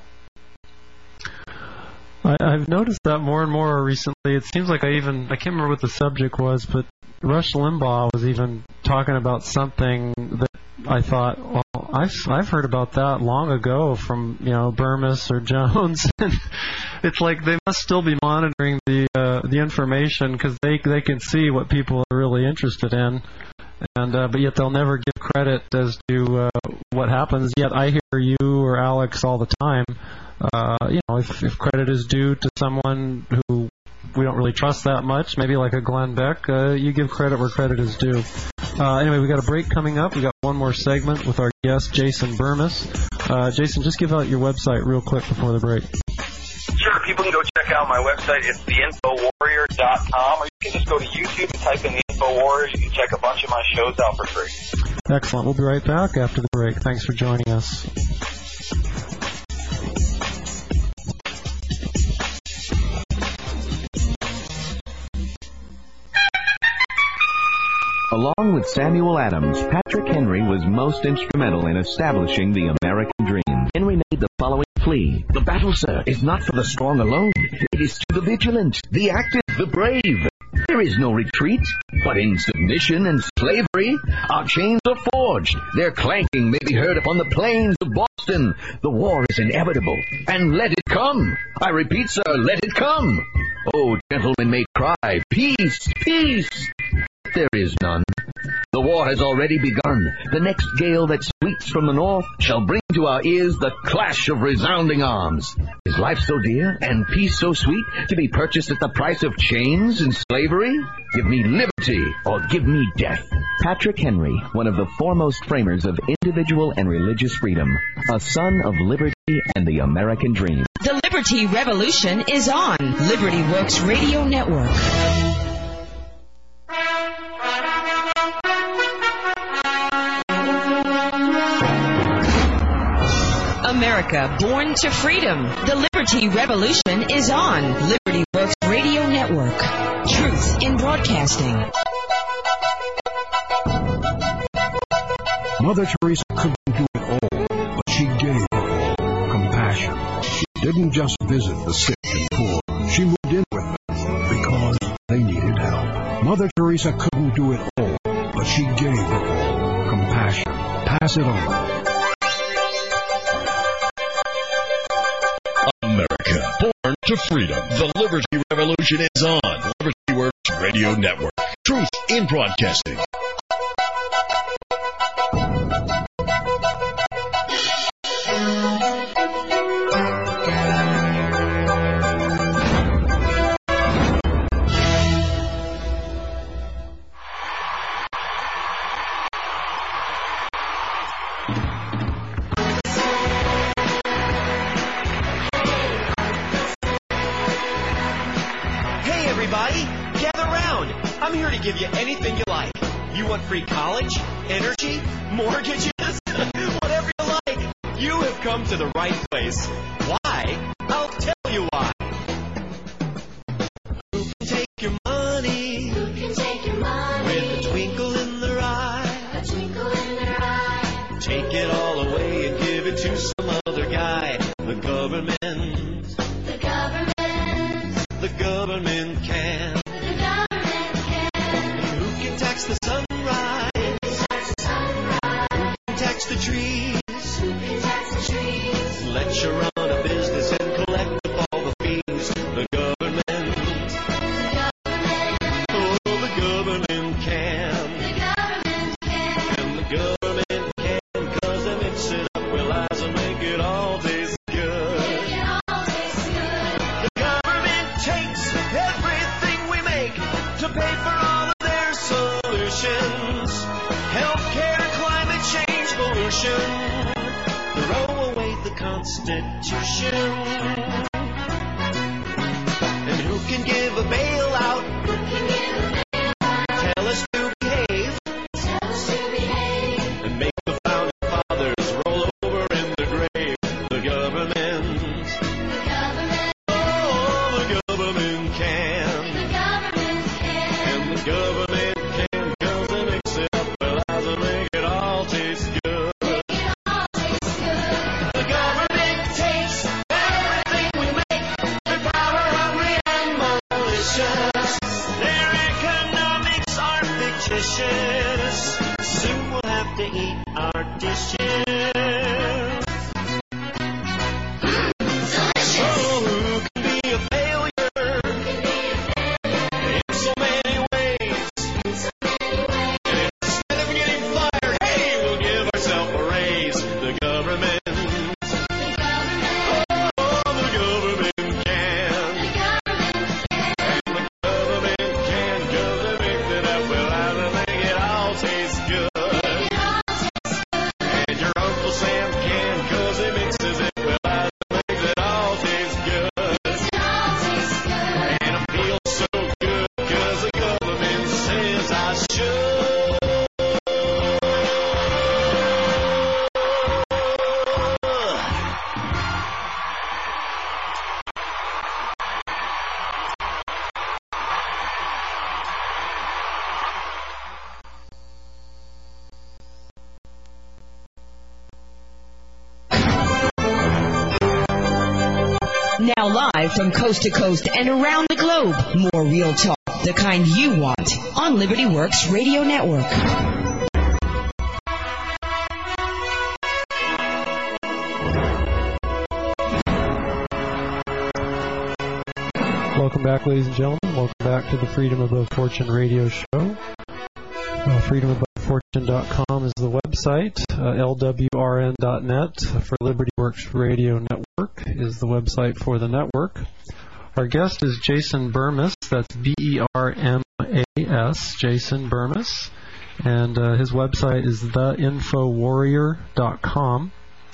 I've noticed that more and more recently. It seems like I can't remember what the subject was, but Rush Limbaugh was even talking about something that I thought, well, I've heard about that long ago from, Burmis or Jones. It's like they must still be monitoring the information, because they can see what people are really interested in. And but yet they'll never give credit as to what happens. Yet I hear you or Alex all the time. If credit is due to someone who we don't really trust that much, maybe like a Glenn Beck, you give credit where credit is due. Anyway, we got a break coming up. We got one more segment with our guest, Jason Burmis. Jason, just give out your website real quick before the break. Sure, people can go check out my website. It's theinfowarrior.com, or you can just go to YouTube and type in the Info Warrior. You can check a bunch of my shows out for free. Excellent. We'll be right back after the break. Thanks for joining us. Along with Samuel Adams, Patrick Henry was most instrumental in establishing the American dream. Henry made the following plea. The battle, sir, is not for the strong alone. It is to the vigilant, the active, the brave. There is no retreat, but in submission and slavery, our chains are forged. Their clanking may be heard upon the plains of Boston. The war is inevitable, and let it come. I repeat, sir, let it come. Oh, gentlemen may cry, peace, peace. There is none. The war has already begun. The next gale that sweeps from the north shall bring to our ears the clash of resounding arms. Is life so dear and peace so sweet to be purchased at the price of chains and slavery? Give me liberty or give me death. Patrick Henry, one of the foremost framers of individual and religious freedom, a son of liberty and the American dream. The Liberty Revolution is on Liberty Works Radio Network. America, born to freedom. The Liberty Revolution is on Liberty Works Radio Network. Truth in broadcasting. Mother Teresa couldn't do it all, but she gave her all. Compassion. She didn't just visit the sick and poor. She moved in with them because they needed help. Mother Teresa couldn't do it all, but she gave her all. Compassion. Pass it on. America, born to freedom. The Liberty Revolution is on Liberty Works Radio Network. Truth in broadcasting. I'm here to give you anything you like. You want free college, energy, mortgages, whatever you like. You have come to the right place. Why? I'll tell you why. Who can take your money? Who can take your money? With a twinkle in their eye. A twinkle in their eye. Take it all away and give it to some other guy. The government. The government. The government can. Tax the sunrise. Who can tax the trees? Who can tax the trees? Let you run a business and collect up all the fees. The government. Oh, the government can. The government can. And the government can, 'cause they mix it up with lies and make it all taste good. Make it all taste good. The government takes everything we make to pay for all of their solutions. Healthcare, climate change, pollution. Throw away the Constitution. And who can give a bailout? Who can give a bailout? Tell us to behave. Tell us to behave. And make the founding fathers roll over in the grave. The government. The government. Oh, the government can. The government can. And the government. Soon we'll have to eat our dishes. Oh, who can be a failure? In so many ways. And instead of getting fired, hey, we'll give ourselves a raise. The government. Oh, the government can. And the government can, 'cause they mix it up with lies and make it all taste good. And you're Now live from coast to coast and around the globe, more real talk, the kind you want, on Liberty Works Radio Network. Welcome back, ladies and gentlemen. Welcome back to the Freedom Above Fortune radio show. FreedomAboveFortune.com is the website. LWRN.net for Liberty Works Radio Network is the website for the network. Our guest is Jason Bermas. That's BERMAS, Jason Bermas. And his website is theinfowarrior.com.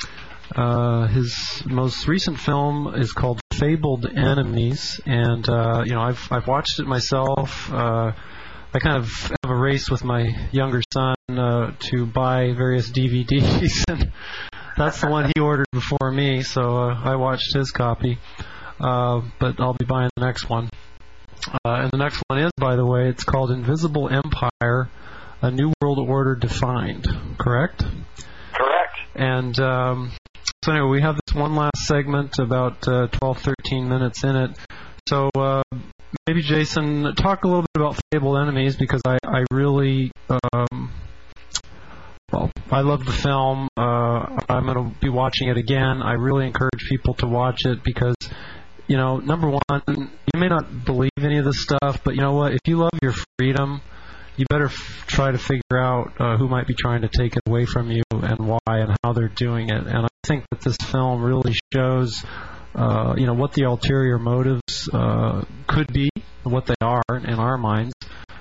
His most recent film is called Fabled Enemies, and I've watched it myself. I kind of have a race with my younger son to buy various DVDs, and that's the one he ordered before me, so I watched his copy. But I'll be buying the next one. And the next one is, by the way, it's called Invisible Empire, A New World Order Defined, correct? Correct. And so anyway, we have this one last segment, about 12, 13 minutes in it. So maybe, Jason, talk a little bit about Fabled Enemies, because I really, I love the film. I'm going to be watching it again. I really encourage people to watch it because, number one, you may not believe any of this stuff, but you know what? If you love your freedom, you better try to figure out who might be trying to take it away from you and why and how they're doing it. And I think that this film really shows, what the ulterior motives could be, what they are in our minds,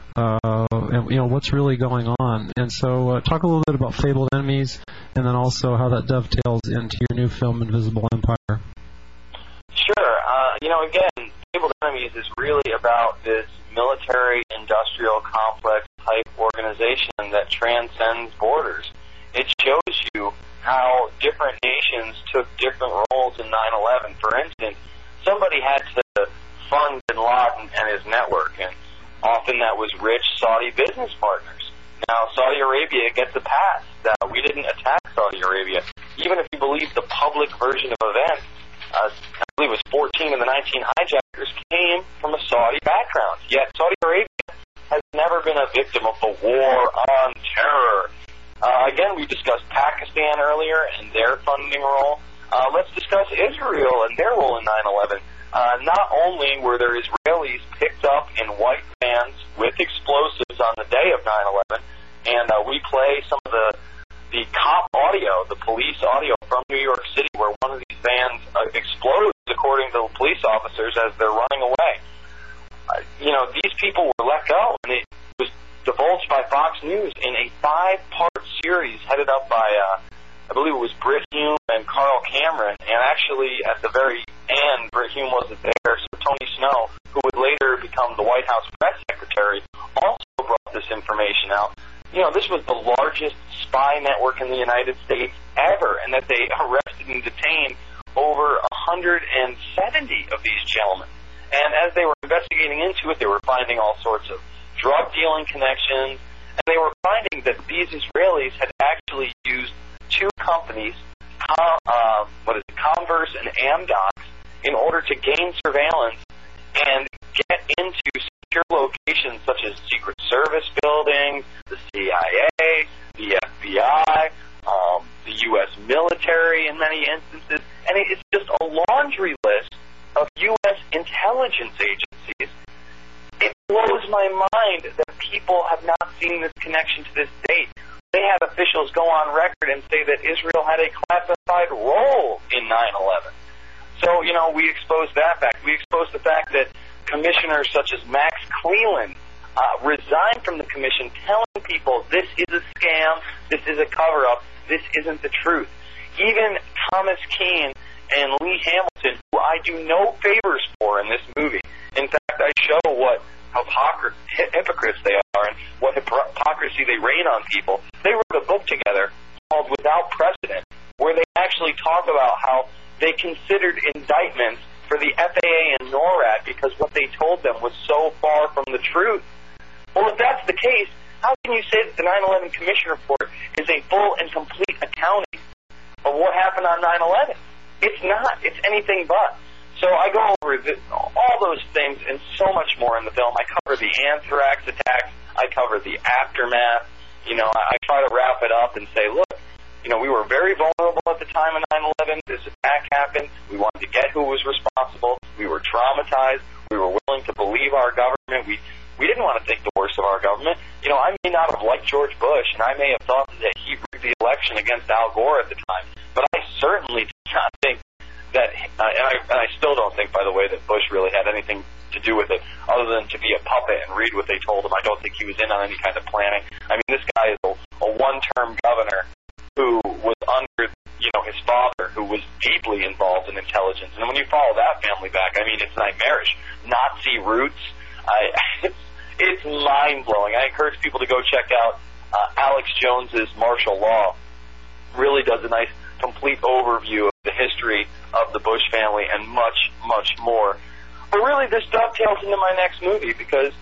and what's really going on. And so talk a little bit about Fabled Enemies, and then also how that dovetails into your new film, Invisible Empire. Sure. Again, Fabled Enemies is really about this military-industrial complex type organization that transcends borders. It shows you how different nations took different roles in 9/11. For instance, somebody had to fund bin Laden and his network, and often that was rich Saudi business partners. Now, Saudi Arabia gets a pass. We didn't attack Saudi Arabia. Even if you believe the public version of events, I believe it was 14 of the 19 hijackers came from a Saudi background. Yet Saudi Arabia has never been a victim of the war on terror. Again, we discussed Pakistan earlier and their funding role. Let's discuss Israel and their role in 9/11. Not only were there Israelis picked up in white vans with explosives on the day of 9/11, and we play some of the cop audio, the police audio from New York City, where one of these vans explodes, according to the police officers, as they're running away. These people were let go, and it was divulged by Fox News in a 5-part series headed up by, I believe it was Britt Hume and Carl Cameron, and actually at the very end, Britt Hume wasn't there, so Tony Snow, who would later become the White House press secretary, also brought this information out. This was the largest spy network in the United States ever, and that they arrested and detained over 170 of these gentlemen. And as they were investigating into it, they were finding all sorts of drug dealing connections, and they were finding that these Israelis had actually used 2 companies, Converse and Amdocs, in order to gain surveillance and get into secure locations such as Secret Service buildings, the CIA, the FBI, the U.S. military in many instances, and it's just a laundry list of U.S. intelligence agencies. It blows my mind that people have not seen this connection to this date. They had officials go on record and say that Israel had a classified role in 9/11. So, we exposed that fact. We exposed the fact that commissioners such as Max Cleland resigned from the commission, telling people this is a scam, this is a cover-up, this isn't the truth. Even Thomas Keane and Lee Hamilton, who I do no favors for in this movie. In fact, I show what hypocrites they are and what hypocrisy they rain on people. They wrote a book together called Without Precedent, where they actually talk about how they considered indictments for the FAA and NORAD because what they told them was so far from the truth. Well, if that's the case, how can you say that the 9/11 Commission Report is a full and complete accounting of what happened on 9/11? It's not. It's anything but. So I go over all those things and so much more in the film. I cover the anthrax attacks. I cover the aftermath. You know, I try to wrap it up and say, look, you know, we were very vulnerable at the time of 9/11. This attack happened. We wanted to get who was responsible. We were traumatized. We were willing to believe our government. We didn't want to think the worst of our government. You know, I may not have liked George Bush, and I may have thought that he rigged the election against Al Gore at the time, but I certainly did not think that, and I still don't think, by the way, that Bush really had anything to do with it, other than to be a puppet and read what they told him. I don't think he was in on any kind of planning. I mean, this guy is a one-term governor who was under, you know, his father, who was deeply involved in intelligence. And when you follow that family back, I mean, it's nightmarish. Nazi roots. It's mind-blowing. I encourage people to go check out Alex Jones's Martial Law. Really does a nice, complete overview of the history of the Bush family and much, much more. But really, this dovetails into my next movie because,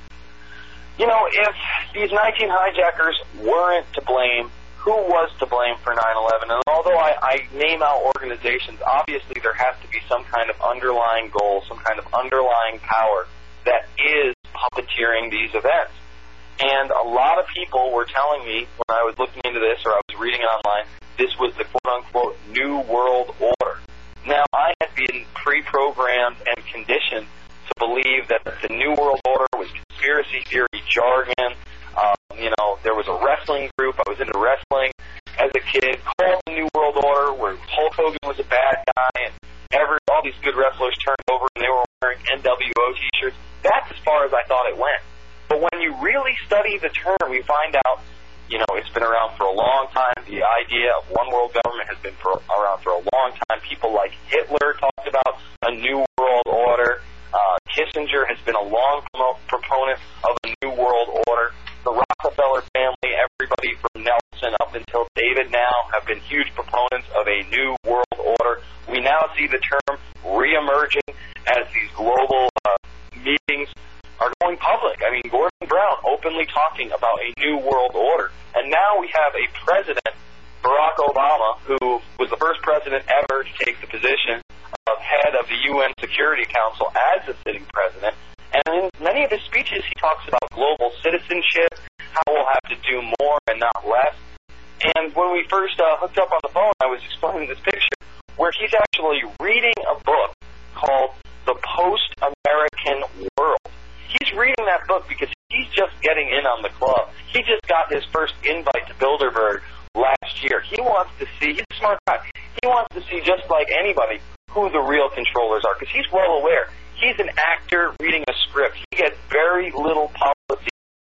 you know, if these 19 hijackers weren't to blame, who was to blame for 9/11? And although I name out organizations, obviously there has to be some kind of underlying goal, some kind of underlying power that is puppeteering these events. And a lot of people were telling me when I was looking into this or I was reading it online, this was the quote-unquote New World Order. Now, I had been pre-programmed and conditioned to believe that the New World Order was conspiracy theory jargon. You know, there was a wrestling group. I was into wrestling as a kid called the New World Order, where Hulk Hogan was a bad guy, and all these good wrestlers turned over and they were wearing NWO T-shirts. That's as far as I thought it went. But when you really study the term, you find out, you know, it's been around for a long time. The idea of one world government has been around for a long time. People like Hitler talked about a new world order. Kissinger has been a long proponent of a new world order. The Rockefeller family, everybody from Nelson up until David now, have been huge proponents of a new world order. We now see the term reemerging as these global meetings are going public. I mean, Gordon Brown openly talking about a new world order. And now we have a president, Barack Obama, who was the first president ever to take the position of head of the UN Security Council as the sitting president. And in many of his speeches, he talks about global citizenship, how we'll have to do more and not less. And when we first hooked up on the phone, I was explaining this picture where he's actually reading a book called The Post-American World. He's reading that book because he's just getting in on the club. He just got his first invite to Bilderberg last year. He wants to see, he's a smart guy, he wants to see, just like anybody, who the real controllers are, because he's well aware. He's an actor reading a script. He gets very little policy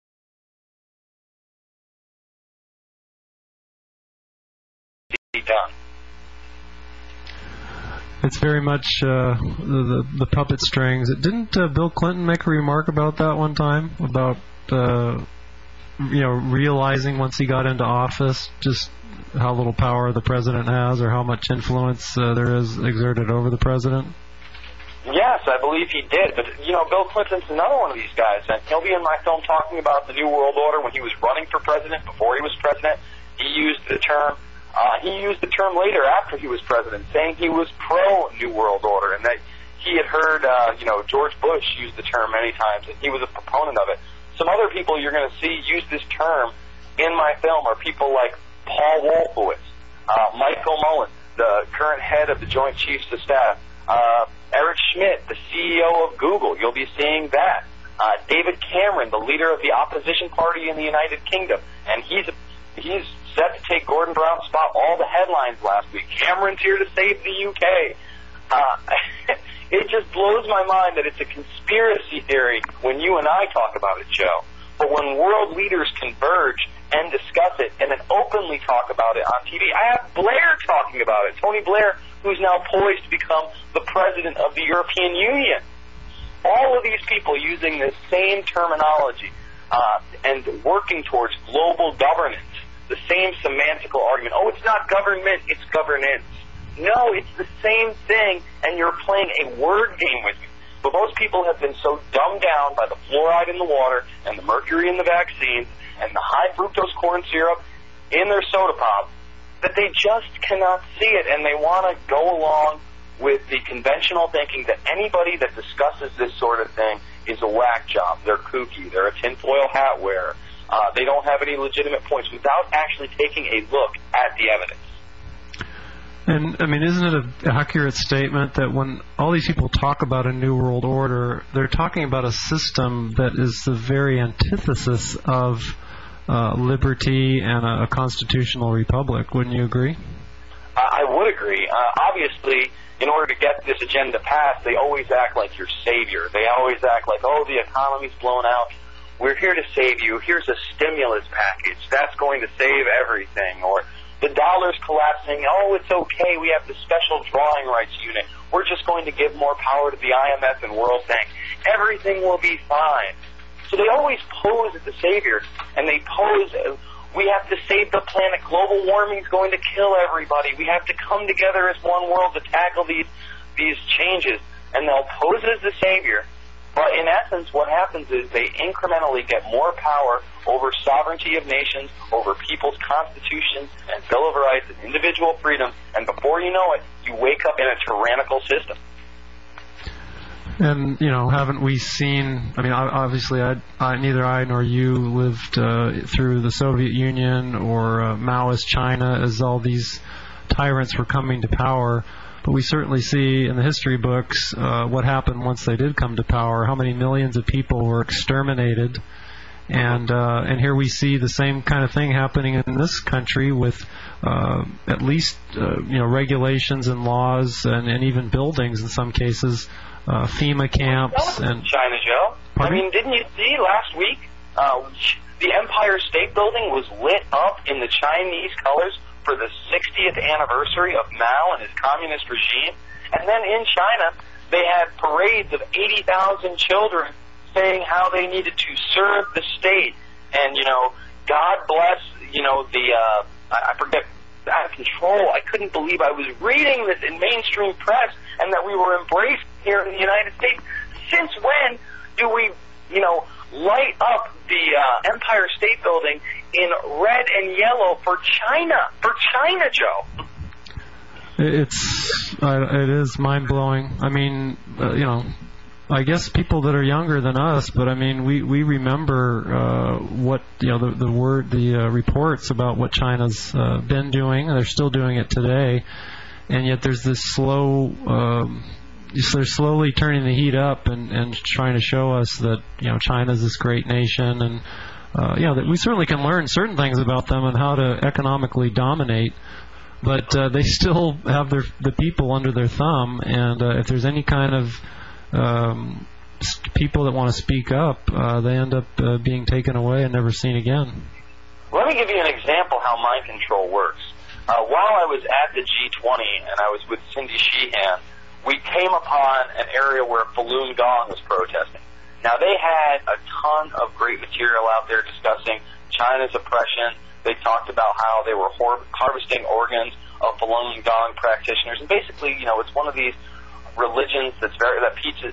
done. It's very much the puppet strings. Didn't Bill Clinton make a remark about that one time? About realizing once he got into office just how little power the president has, or how much influence there is exerted over the president? Yes, I believe he did. But, Bill Clinton's another one of these guys. And he'll be in my film talking about the New World Order when he was running for president, before he was president. He used the term. He used the term later after he was president, saying he was pro-New World Order, and that he had heard, George Bush use the term many times, and he was a proponent of it. Some other people you're going to see use this term in my film are people like Paul Wolfowitz, Michael Mullen, the current head of the Joint Chiefs of Staff, Eric Schmidt, the CEO of Google. You'll be seeing that. David Cameron, the leader of the opposition party in the United Kingdom, and he's set to take Gordon Brown's spot. All the headlines last week. Cameron's here to save the UK. It just blows my mind that it's a conspiracy theory when you and I talk about it, Joe. But when world leaders converge and discuss it and then openly talk about it on TV, I have Blair talking about it. Tony Blair, who's now poised to become the president of the European Union. All of these people using this same terminology and working towards global governance. The same semantical argument. Oh, it's not government, it's governance. No, it's the same thing, and you're playing a word game with me. But most people have been so dumbed down by the fluoride in the water and the mercury in the vaccines and the high fructose corn syrup in their soda pop that they just cannot see it, and they want to go along with the conventional thinking that anybody that discusses this sort of thing is a whack job. They're kooky. They're a tinfoil hat wearer. They don't have any legitimate points without actually taking a look at the evidence. And, I mean, isn't it an accurate statement that when all these people talk about a New World Order, they're talking about a system that is the very antithesis of liberty and a constitutional republic? Wouldn't you agree? I would agree. Obviously, in order to get this agenda passed, they always act like your savior. They always act like, oh, the economy's blown out. We're here to save you. Here's a stimulus package. That's going to save everything. Or the dollar's collapsing. Oh, it's okay. We have the special drawing rights unit. We're just going to give more power to the IMF and World Bank. Everything will be fine. So they always pose as the savior, and they pose as, we have to save the planet. Global warming is going to kill everybody. We have to come together as one world to tackle these changes. And they'll pose as the savior. But in essence, what happens is they incrementally get more power over sovereignty of nations, over people's constitutions and Bill of Rights and individual freedoms, and before you know it, you wake up in a tyrannical system. And, you know, haven't we seen, I mean, obviously neither I nor you lived through the Soviet Union or Maoist China as all these tyrants were coming to power. But we certainly see in the history books what happened once they did come to power, how many millions of people were exterminated. And here we see the same kind of thing happening in this country with at least regulations and laws and even buildings in some cases, FEMA camps and China, Joe. Pardon? I mean, didn't you see last week the Empire State Building was lit up in the Chinese colors for the 60th anniversary of Mao and his communist regime? And then in China, they had parades of 80,000 children saying how they needed to serve the state. And, God bless, I forget, out of control. I couldn't believe I was reading this in mainstream press and that we were embraced here in the United States. Since when do we, light up the Empire State Building in red and yellow for China? For China, Joe. It is mind-blowing. I mean, I guess people that are younger than us, but I mean, we remember what the reports about what China's been doing. They're still doing it today, and yet there's this they're slowly turning the heat up and trying to show us that China's this great nation, and that we certainly can learn certain things about them and how to economically dominate. But they still have the people under their thumb, and if there's any kind of people that want to speak up, they end up being taken away and never seen again. Let me give you an example how mind control works. While I was at the G20 and I was with Cindy Sheehan, we came upon an area where Falun Gong was protesting. Now, they had a ton of great material out there discussing China's oppression. They talked about how they were harvesting organs of Falun Gong practitioners. And basically, it's one of these religions that preaches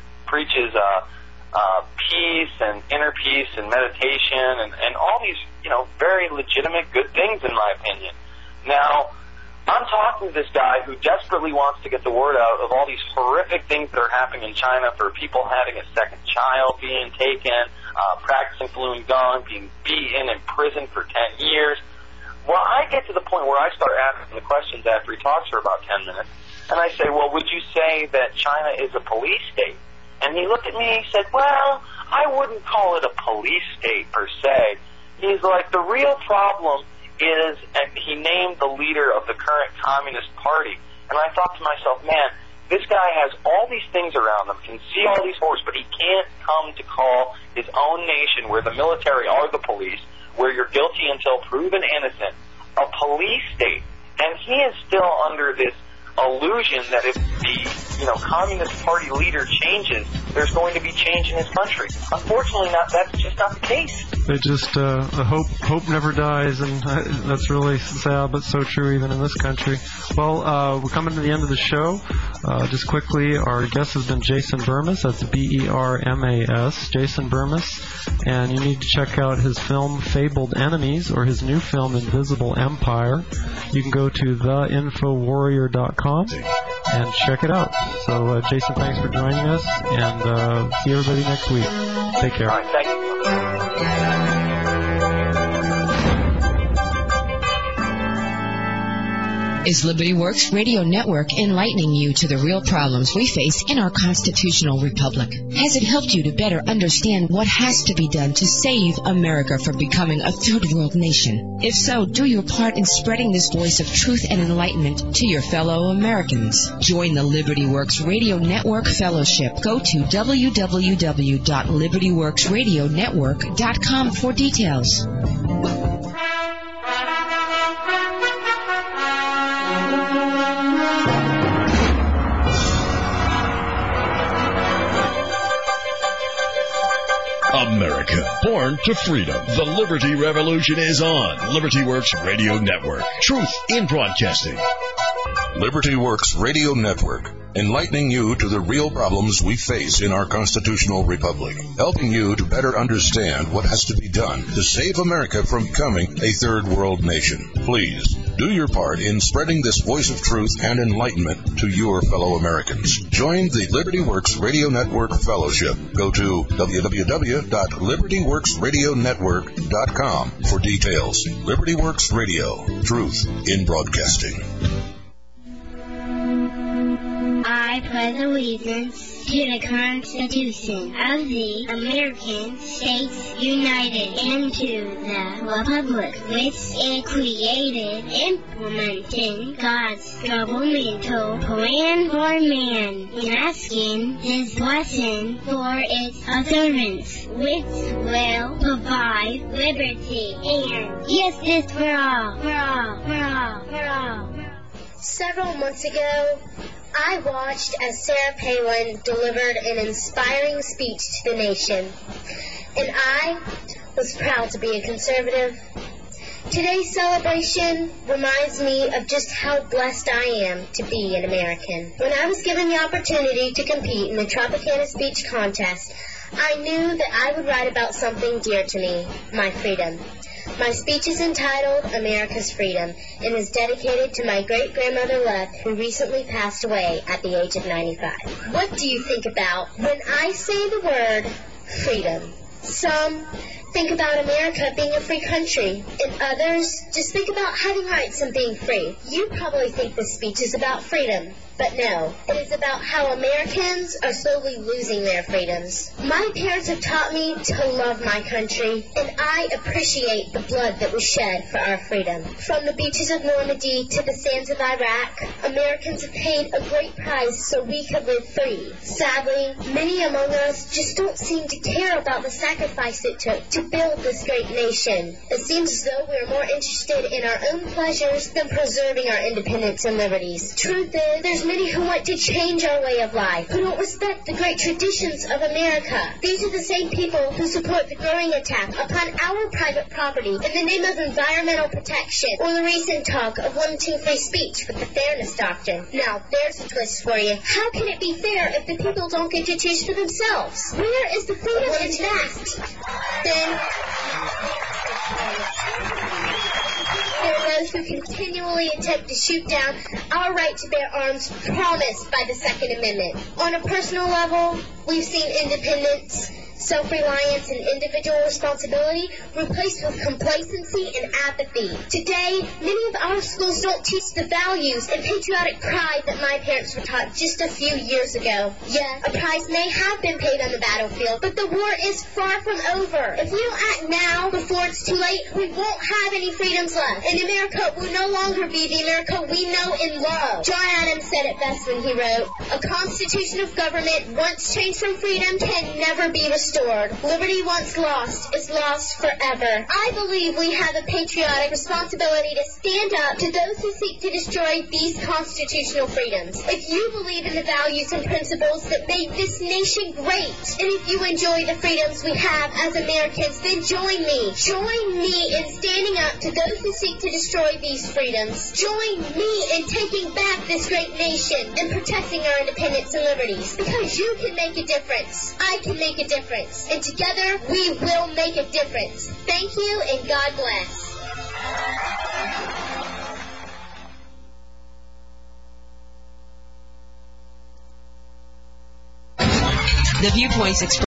peace and inner peace and meditation and all these, very legitimate good things, in my opinion. Now, I'm talking to this guy who desperately wants to get the word out of all these horrific things that are happening in China for people having a second child being taken, practicing Falun Gong, being beaten in prison for 10 years. Well, I get to the point where I start asking the questions after he talks for about 10 minutes, and I say, well, would you say that China is a police state? And he looked at me and he said, well, I wouldn't call it a police state per se. He's like, the real problem is, and he named the leader of the current Communist Party. And I thought to myself, man, this guy has all these things around him, can see all these horrors, but he can't come to call his own nation, where the military are the police, where you're guilty until proven innocent, a police state. And he is still under this illusion that if the Communist Party leader changes, there's going to be change in his country. Unfortunately, that's just not the case. They just hope never dies, and that's really sad, but so true even in this country. Well, we're coming to the end of the show. Just quickly, our guest has been Jason Bermas. That's Bermas, Jason Bermas, and you need to check out his film Fabled Enemies, or his new film Invisible Empire. You can go to theinfowarrior.com. and check it out. So, Jason, thanks for joining us, and see everybody next week. Take care. All right, thank you. Is Liberty Works Radio Network enlightening you to the real problems we face in our constitutional republic? Has it helped you to better understand what has to be done to save America from becoming a third world nation? If so, do your part in spreading this voice of truth and enlightenment to your fellow Americans. Join the Liberty Works Radio Network Fellowship. Go to www.libertyworksradionetwork.com for details. America, born to freedom. The Liberty Revolution is on. Liberty Works Radio Network. Truth in broadcasting. Liberty Works Radio Network, enlightening you to the real problems we face in our constitutional republic, helping you to better understand what has to be done to save America from becoming a third world nation. Please do your part in spreading this voice of truth and enlightenment to your fellow Americans. Join the Liberty Works Radio Network Fellowship. Go to www.libertyworksradionetwork.com for details. Liberty Works Radio, truth in broadcasting. I pledge allegiance to the Constitution of the American States United and to the republic which is created, implementing God's governmental plan for man, and asking His blessing for its observance, which will provide liberty and justice for all. Several months ago, I watched as Sarah Palin delivered an inspiring speech to the nation, and I was proud to be a conservative. Today's celebration reminds me of just how blessed I am to be an American. When I was given the opportunity to compete in the Tropicana Speech Contest, I knew that I would write about something dear to me, my freedom. My speech is entitled America's Freedom and is dedicated to my great-grandmother Love, who recently passed away at the age of 95. What do you think about when I say the word freedom? Some think about America being a free country, and others just think about having rights and being free. You probably think this speech is about freedom. But no, it is about how Americans are slowly losing their freedoms. My parents have taught me to love my country, and I appreciate the blood that was shed for our freedom. From the beaches of Normandy to the sands of Iraq, Americans have paid a great price so we could live free. Sadly, many among us just don't seem to care about the sacrifice it took to build this great nation. It seems as though we're more interested in our own pleasures than preserving our independence and liberties. Truth is, there's many who want to change our way of life, who don't respect the great traditions of America. These are the same people who support the growing attack upon our private property in the name of environmental protection, or the recent talk of limiting free speech with the Fairness Doctrine. Now, there's a twist for you. How can it be fair if the people don't get to choose for themselves? Where is the freedom in that? Then there are those who continually attempt to shoot down our right to bear arms promised by the Second Amendment. On a personal level, we've seen independence, self-reliance, and individual responsibility replaced with complacency and apathy. Today, many of our schools don't teach the values and patriotic pride that my parents were taught just a few years ago. Yeah, a price may have been paid on the battlefield, but the war is far from over. If we don't act now, before it's too late, we won't have any freedoms left. And America will no longer be the America we know and love. John Adams said it best when he wrote, "A constitution of government once changed from freedom can never be restored. Liberty once lost is lost forever." I believe we have a patriotic responsibility to stand up to those who seek to destroy these constitutional freedoms. If you believe in the values and principles that made this nation great, and if you enjoy the freedoms we have as Americans, then join me. Join me in standing up to those who seek to destroy these freedoms. Join me in taking back this great nation and protecting our independence and liberties. Because you can make a difference. I can make a difference. And together, we will make a difference. Thank you, and God bless. The viewpoints expressed